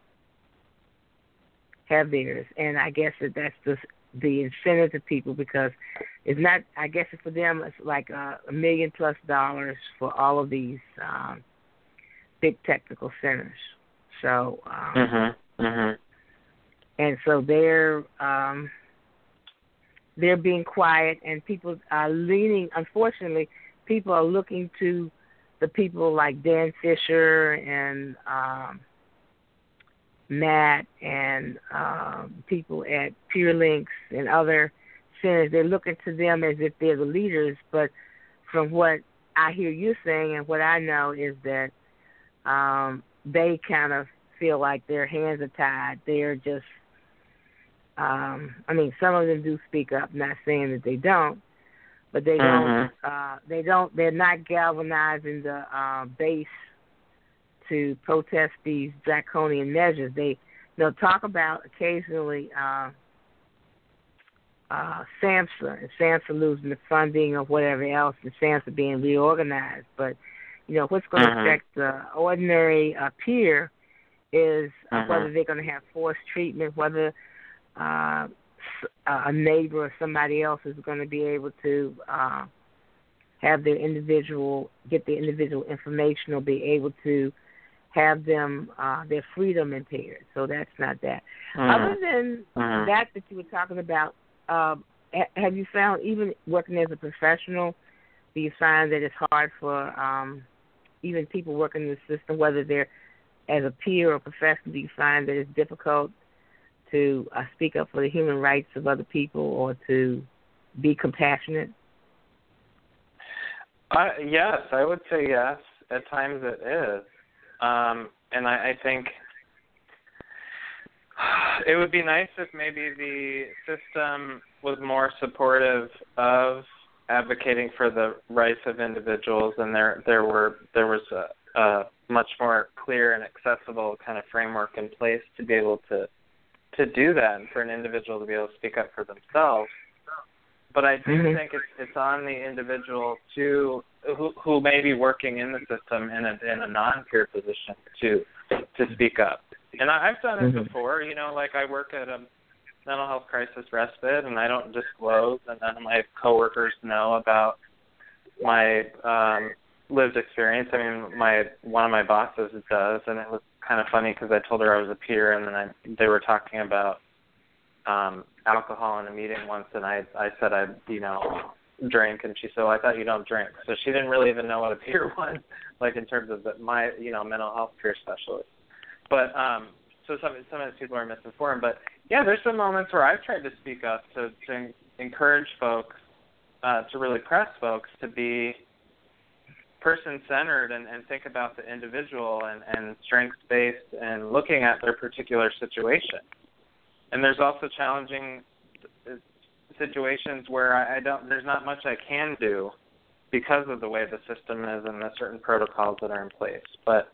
have theirs, and I guess that that's the the incentive to people, because it's not. I guess for them it's like a, a million plus dollars for all of these um, big technical centers. So um, Mhm. Mhm. and so they're um, they're being quiet, and people are leaning. Unfortunately, people are looking to the people like Dan Fisher and um, Matt and um, people at Pure Links and other centers. They're looking to them as if they're the leaders. But from what I hear you saying and what I know is that um, they kind of feel like their hands are tied. They're just Um, I mean, some of them do speak up. Not saying that they don't, but they don't. Mhm. Uh, they don't. They're not galvanizing the uh, base to protest these draconian measures. They they'll talk about occasionally uh, uh, SAMHSA and SAMHSA losing the funding or whatever else, and SAMHSA being reorganized. But you know what's going to Mhm. affect the ordinary uh, peer is uh, Mhm. whether they're going to have forced treatment, whether Uh, a neighbor or somebody else is going to be able to uh, have their individual, get their individual information, or be able to have them uh, their freedom impaired. So that's not that. Mm. Other than mm. that that you were talking about, uh, have you found, even working as a professional, do you find that it's hard for um, even people working in the system, whether they're as a peer or professional, do you find that it's difficult to uh, speak up for the human rights of other people or to be compassionate? Uh, yes, I would say yes. At times it is. Um, and I, I think it would be nice if maybe the system was more supportive of advocating for the rights of individuals, and there there were there was a, a much more clear and accessible kind of framework in place to be able to to do that, and for an individual to be able to speak up for themselves. But I do mm-hmm. think it's it's on the individual to who who may be working in the system in a in a non-peer position to to speak up. And I, I've done it mm-hmm. before. You know, like I work at a mental health crisis respite, and I don't disclose, and none of my coworkers know about my um, lived experience. I mean, my one of my bosses does, and it was kind of funny because I told her I was a peer, and then I, they were talking about um, alcohol in a meeting once, and I I said I you know drink, and she said, well, I thought you don't drink. So she didn't really even know what a peer was, like in terms of the, my you know mental health peer specialist. But um, so some sometimes people are misinformed. But yeah, there's some moments where I've tried to speak up to to encourage folks, uh, to really press folks to be person-centered and, and think about the individual and, and strengths-based and looking at their particular situation. And there's also challenging situations where I, I don't. There's not much I can do because of the way the system is and the certain protocols that are in place. But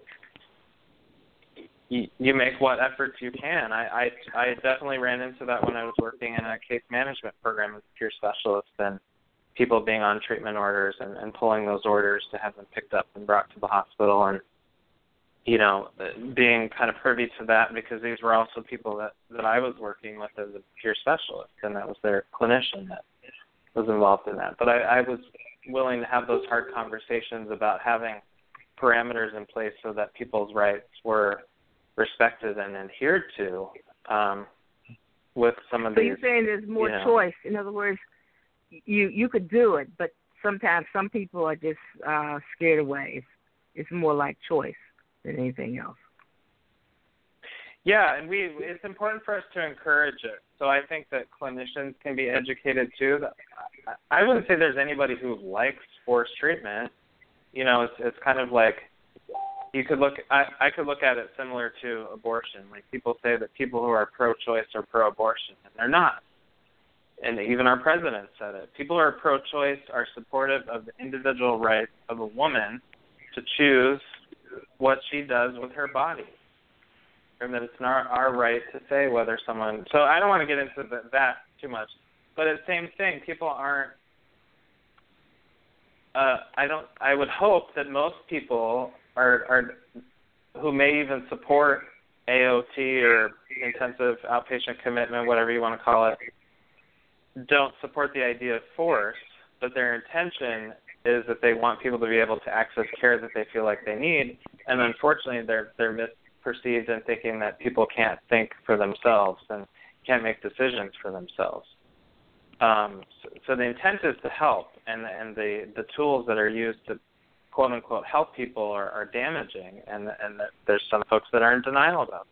you, you make what efforts you can. I, I I definitely ran into that when I was working in a case management program as a peer specialist, and people being on treatment orders and, and pulling those orders to have them picked up and brought to the hospital, and you know, being kind of privy to that because these were also people that, that I was working with as a peer specialist, and that was their clinician that was involved in that. But I, I was willing to have those hard conversations about having parameters in place so that people's rights were respected and adhered to um, with some of so these. So you're saying there's more you know, choice. In other words, you you could do it, but sometimes some people are just uh, scared away. It's, it's more like choice than anything else. Yeah, and we it's important for us to encourage it. So I think that clinicians can be educated too. I wouldn't say there's anybody who likes forced treatment. You know, it's it's kind of like you could look. I, I could look at it similar to abortion. Like people say that people who are pro-choice are pro-abortion, and they're not. And even our president said it. People who are pro-choice are supportive of the individual rights of a woman to choose what she does with her body, and that it's not our right to say whether someone. So I don't want to get into the, that too much, but it's the same thing. People aren't. Uh, I don't. I would hope that most people are, are who may even support A O T or intensive outpatient commitment, whatever you want to call it, don't support the idea of force, but their intention is that they want people to be able to access care that they feel like they need, and unfortunately they're they're misperceived in thinking that people can't think for themselves and can't make decisions for themselves. Um, so, so the intent is to help, and and the, the tools that are used to quote unquote help people are, are damaging, and and there's some folks that are in denial about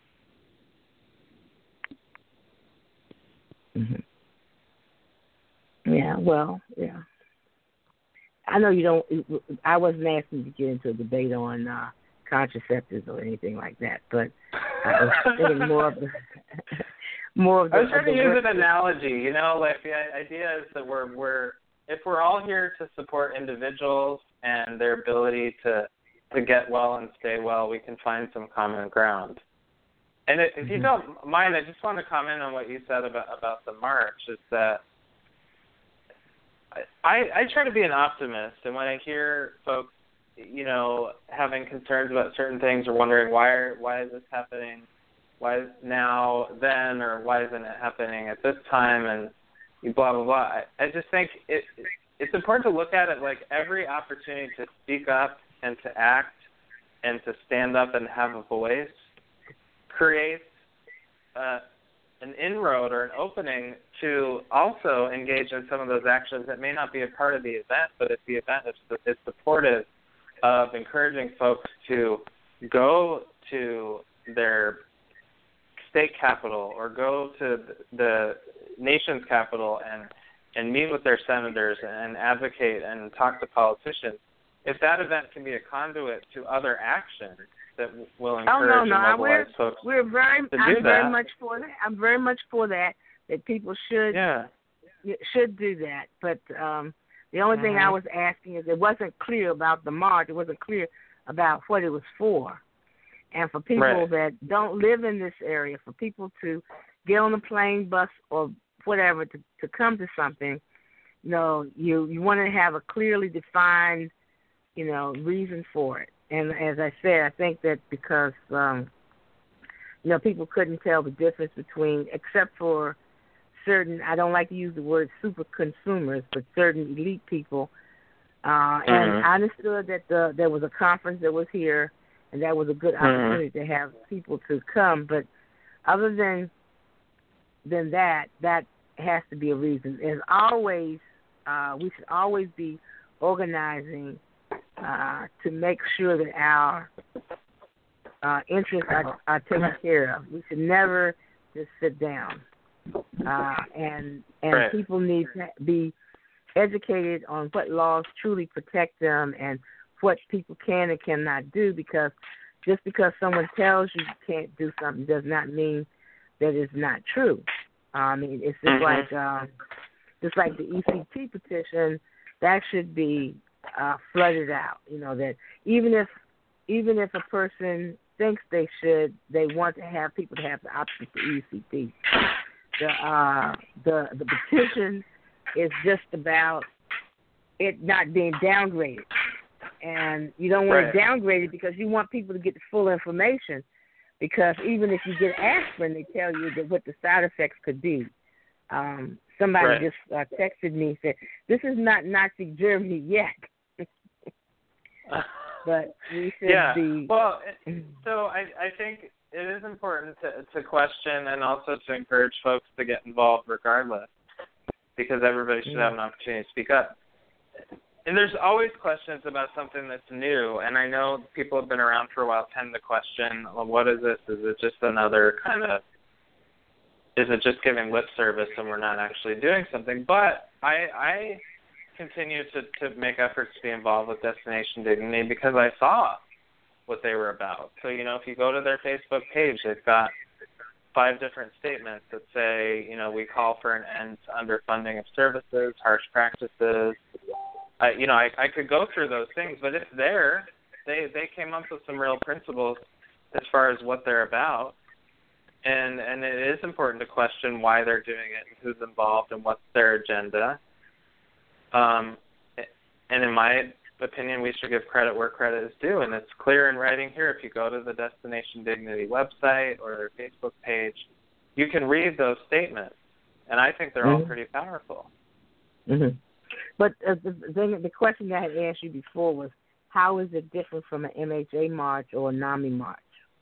that. Mm-hmm. Yeah, well, yeah. I know you don't. I wasn't asking you to get into a debate on uh, contraceptives or anything like that, but I was thinking more of the more of the. I was trying to use work. an analogy. You know, like the idea is that we're we're if we're all here to support individuals and their ability to to get well and stay well, we can find some common ground. And if you don't mind, I just want to comment on what you said about about the march. Is that I, I try to be an optimist, and when I hear folks, you know, having concerns about certain things or wondering why are, why is this happening, why is now, then, or why isn't it happening at this time, and blah, blah, blah, I, I just think it, it's important to look at it like every opportunity to speak up and to act and to stand up and have a voice creates uh, an inroad or an opening to also engage in some of those actions that may not be a part of the event, but if the event is, is supportive of encouraging folks to go to their state capital or go to the nation's capital and, and meet with their senators and advocate and talk to politicians, if that event can be a conduit to other actions that will encourage oh, no, no. and mobilize we're, folks we're very, to I'm do very that. much for that. I'm very much for that, that people should Yeah. should do that. But um, the only mm-hmm. thing I was asking is it wasn't clear about the march. It wasn't clear about what it was for. And for people Right. that don't live in this area, for people to get on a plane, bus, or whatever to, to come to something, you know, you, you want to have a clearly defined, you know, reason for it. And as I said, I think that because, um, you know, people couldn't tell the difference between, except for certain, I don't like to use the word super consumers, but certain elite people. Uh, mm-hmm. And I understood that the, there was a conference that was here, and that was a good opportunity mm-hmm. to have people to come. But other than than that, that has to be a reason. As always, uh, we should always be organizing uh, to make sure that our uh, interests are, are taken care of. We should never just sit down. Uh, and and right. people need to be educated on what laws truly protect them and what people can and cannot do, because just because someone tells you you can't do something does not mean that it's not true. I mean, it's just mm-hmm. like um, just like the E C T petition, that should be uh, flooded out. You know, that even if even if a person thinks they should, they want to have people to have the option for E C T. The uh, the the petition is just about it not being downgraded. And you don't want right. to downgrade it because you want people to get the full information. Because even if you get aspirin, they tell you that what the side effects could be. Um, somebody right. just uh, texted me and said, "This is not Nazi Germany yet." But we should yeah. be. Well, so I, I think it is important to, to question and also to encourage folks to get involved regardless, because everybody should have an opportunity to speak up. And there's always questions about something that's new, and I know people have been around for a while tend to question, well, what is this? Is it just another kind of, is it just giving lip service and we're not actually doing something? But I, I continue to, to make efforts to be involved with Destination Dignity because I saw what they were about. So, you know, if you go to their Facebook page, they've got five different statements that say, you know, we call for an end to underfunding of services, harsh practices. I, you know, I, I could go through those things, but it's there. They they came up with some real principles as far as what they're about, and and it is important to question why they're doing it and who's involved and what's their agenda. Um, and in my opinion, we should give credit where credit is due, and it's clear in writing here. If you go to the Destination Dignity website or their Facebook page, you can read those statements, and I think they're mm-hmm. all pretty powerful. Mm-hmm. But uh, the, the the question that I had asked you before was, how is it different from an M H A march or a NAMI march?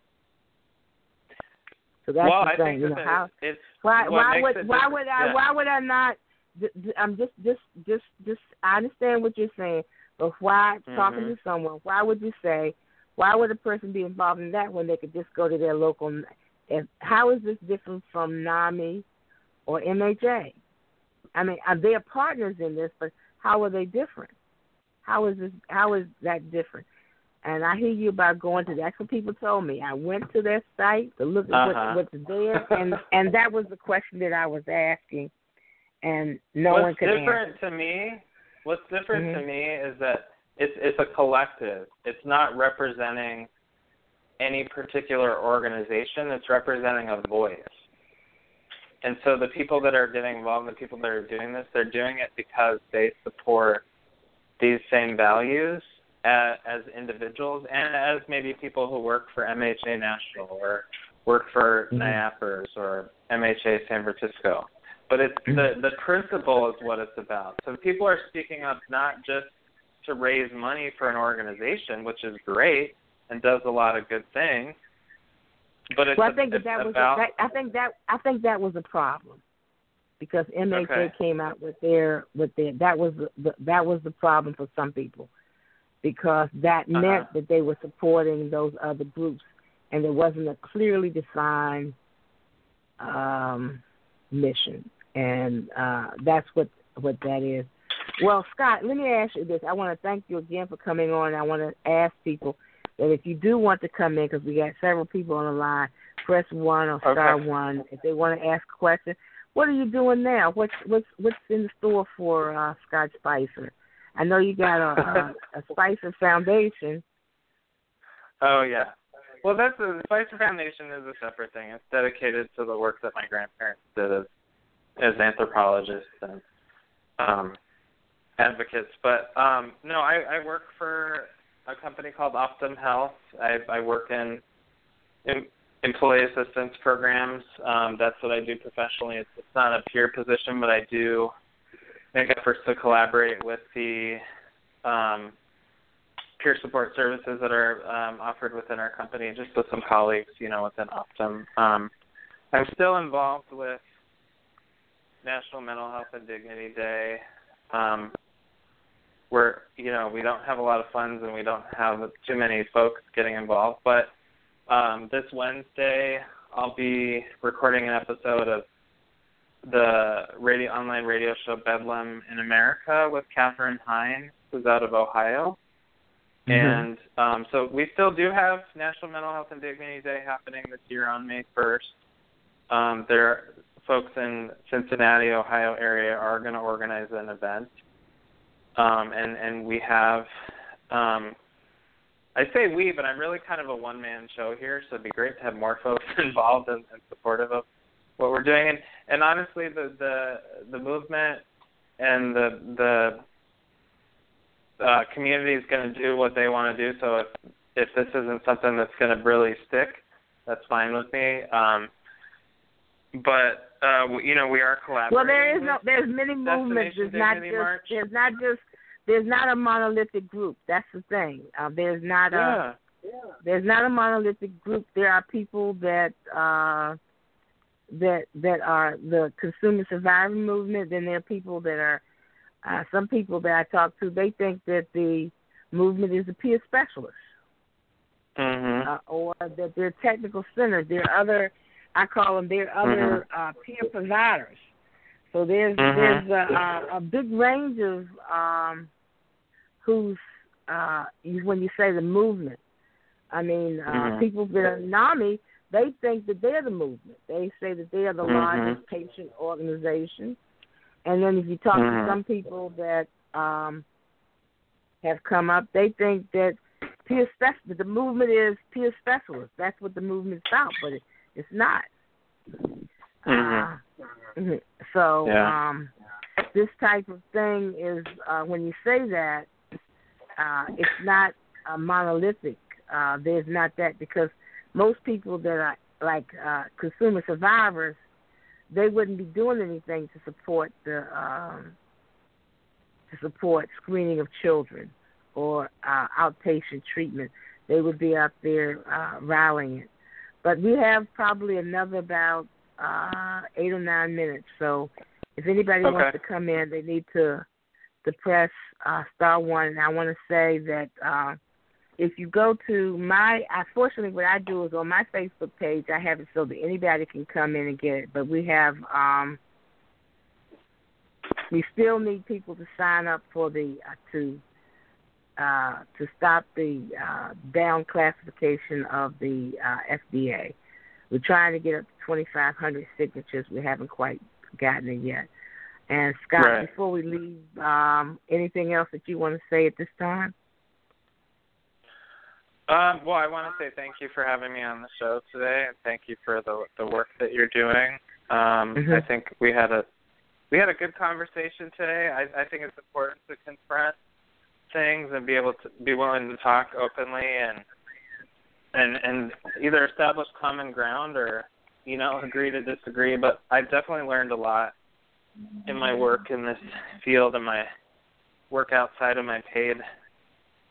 So that's well, the I thing. think You know, that how, it's why why would why different. would I yeah. why would I not? I'm just just just just I understand what you're saying, but why mm-hmm. talking to someone? Why would you say? Why would a person be involved in that when they could just go to their local? And how is this different from NAMI or M H A? I mean, they are partners in this, but how are they different? How is this? How is that different? And I hear you about going to. That's what people told me. I went to their site to look at uh-huh. what, what's there, and and that was the question that I was asking, and no what's one could answer. What's different to me? What's different mm-hmm. to me is that it's it's a collective. It's not representing any particular organization. It's representing a voice. And so the people that are getting involved, the people that are doing this, they're doing it because they support these same values as, as individuals and as maybe people who work for M H A National or work for mm-hmm. NIAPers or M H A San Francisco. But it's the, the principle is what it's about. So people are speaking up not just to raise money for an organization, which is great, and does a lot of good things. But it's well, a, I think it's that was about. a, that, I think that I think that was a problem because M H A Okay. came out with their with their that was the, the that was the problem for some people because that Uh-huh. meant that they were supporting those other groups and there wasn't a clearly defined um, mission, and uh, that's what what that is. Well, Scott, let me ask you this. I want to thank you again for coming on. I want to ask people that if you do want to come in, because we got several people on the line, press one or star Okay. one if they want to ask a question. What are you doing now? What's what's what's in the store for uh, Scott Spicer? I know you got a, a, a Spicer Foundation. Oh yeah. Well, that's the Spicer Foundation is a separate thing. It's dedicated to the work that my grandparents did as as anthropologists and um, advocates. But um, no, I, I work for a company called Optum Health. I, I work in, in employee assistance programs. Um, that's what I do professionally. It's, it's not a peer position, but I do make efforts to collaborate with the um, peer support services that are um, offered within our company, just with some colleagues, you know, within Optum. Um, I'm still involved with National Mental Health and Dignity Day, um, where, you know, we don't have a lot of funds and we don't have too many folks getting involved. But um, this Wednesday, I'll be recording an episode of the radio online radio show Bedlam in America with Katherine Hines, who's out of Ohio. Mm-hmm. And um, so we still do have National Mental Health and Dignity Day happening this year on May first. Um, there are folks in Cincinnati, Ohio area are going to organize an event. Um, and, and we have, um, I say we, but I'm really kind of a one-man show here, so it'd be great to have more folks involved and, and supportive of what we're doing. And, and honestly, the, the the movement and the the uh, community is going to do what they want to do. So if if this isn't something that's going to really stick, that's fine with me. Um, but uh, you know, we are collaborating. Well, there is no. There's many movements. There's not just. March. There's not just. There's not a monolithic group. That's the thing. Uh, there's not yeah. a. Yeah. There's not a monolithic group. There are people that. Uh, that that are the consumer survivor movement. Then there are people that are. Uh, some people that I talk to, they think that the movement is a peer specialist, mm-hmm. uh, or that they're technical centers. There are other. I call them. There are other mm-hmm. uh, peer providers. So there's mm-hmm. there's a, a, a big range of um, who's uh, when you say the movement. I mean, uh, mm-hmm. people that are NAMI, they think that they're the movement. They say that they are the mm-hmm. largest patient organization. And then if you talk mm-hmm. to some people that um, have come up, they think that peer special, the movement is peer specialists. That's what the movement's about, but it, it's not. Mm-hmm. Uh, so yeah. um, this type of thing is, uh, when you say that, uh, it's not a monolithic. Uh, there's not that, because most people that are like uh, consumer survivors, they wouldn't be doing anything to support the um, to support screening of children or uh, outpatient treatment. They would be out there uh, rallying it. But we have probably another about uh, eight or nine minutes. So if anybody okay. wants to come in, they need to to press uh, star one. And I want to say that uh, if you go to my, unfortunately what I do is on my Facebook page, I have it so that anybody can come in and get it. But we have, um, we still need people to sign up for the, uh, to uh, to stop the uh, down classification of the uh, F D A. We're trying to get up to twenty-five hundred signatures. We haven't quite gotten it yet. And Scott, right. before we leave, um, anything else that you want to say at this time? Um, well, I want to say thank you for having me on the show today, and thank you for the the work that you're doing. Um, mm-hmm. I think we had a we had a good conversation today. I, I think it's important to confront things and be able to be willing to talk openly and and and either establish common ground or, you know, agree to disagree. But I've definitely learned a lot in my work in this field and my work outside of my paid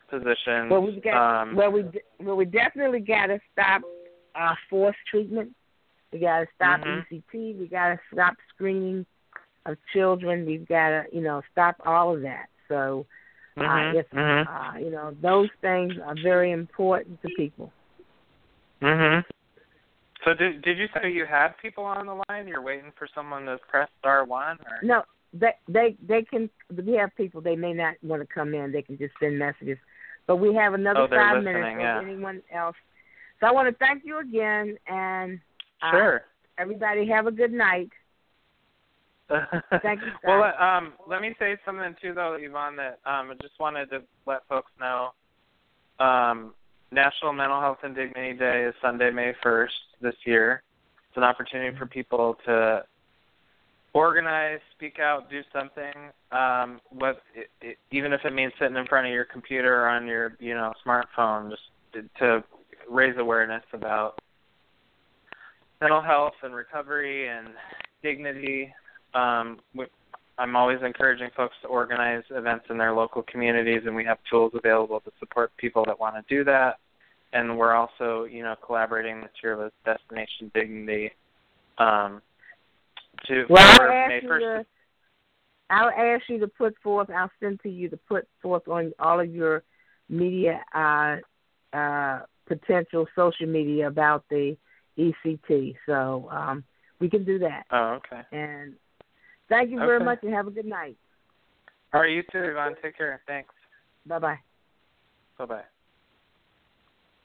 positions. Well, we got. Um, well, we well we definitely got to stop uh, forced treatment. We got to stop mm-hmm. E C T. We got to stop screening of children. We've got to, you know, stop all of that. So, uh, mm-hmm. if Mm-hmm. uh, you know, those things are very important to people. Mhm. So did did you say you had people on the line? You're waiting for someone to press star one, or No, they they they can. We have people. They may not want to come in. They can just send messages. But we have another oh, they're five listening, minutes. yeah. Or anyone else? So I want to thank you again, and uh, Sure. everybody have a good night. Thank you, Scott. Well, um, let me say something too, though, Yvonne. That um, I just wanted to let folks know. Um, National Mental Health and Dignity Day is Sunday, May first this year. It's an opportunity for people to organize, speak out, do something. Um, what it, it, even if it means sitting in front of your computer or on your, you know, smartphone, just to, to raise awareness about mental health and recovery and dignity. Um, we, I'm always encouraging folks to organize events in their local communities, and we have tools available to support people that want to do that. And we're also, you know, collaborating this year with Destination Dignity um, to well, I'll for ask May you first. to, I'll ask you to put forth. I'll send to you to put forth on all of your media, uh, uh, potential social media about the E C T. So um, we can do that. Oh, okay. And thank you very Okay. much, and have a good night. All right, you too, Yvonne. Take care. Thanks. Bye bye. Bye bye.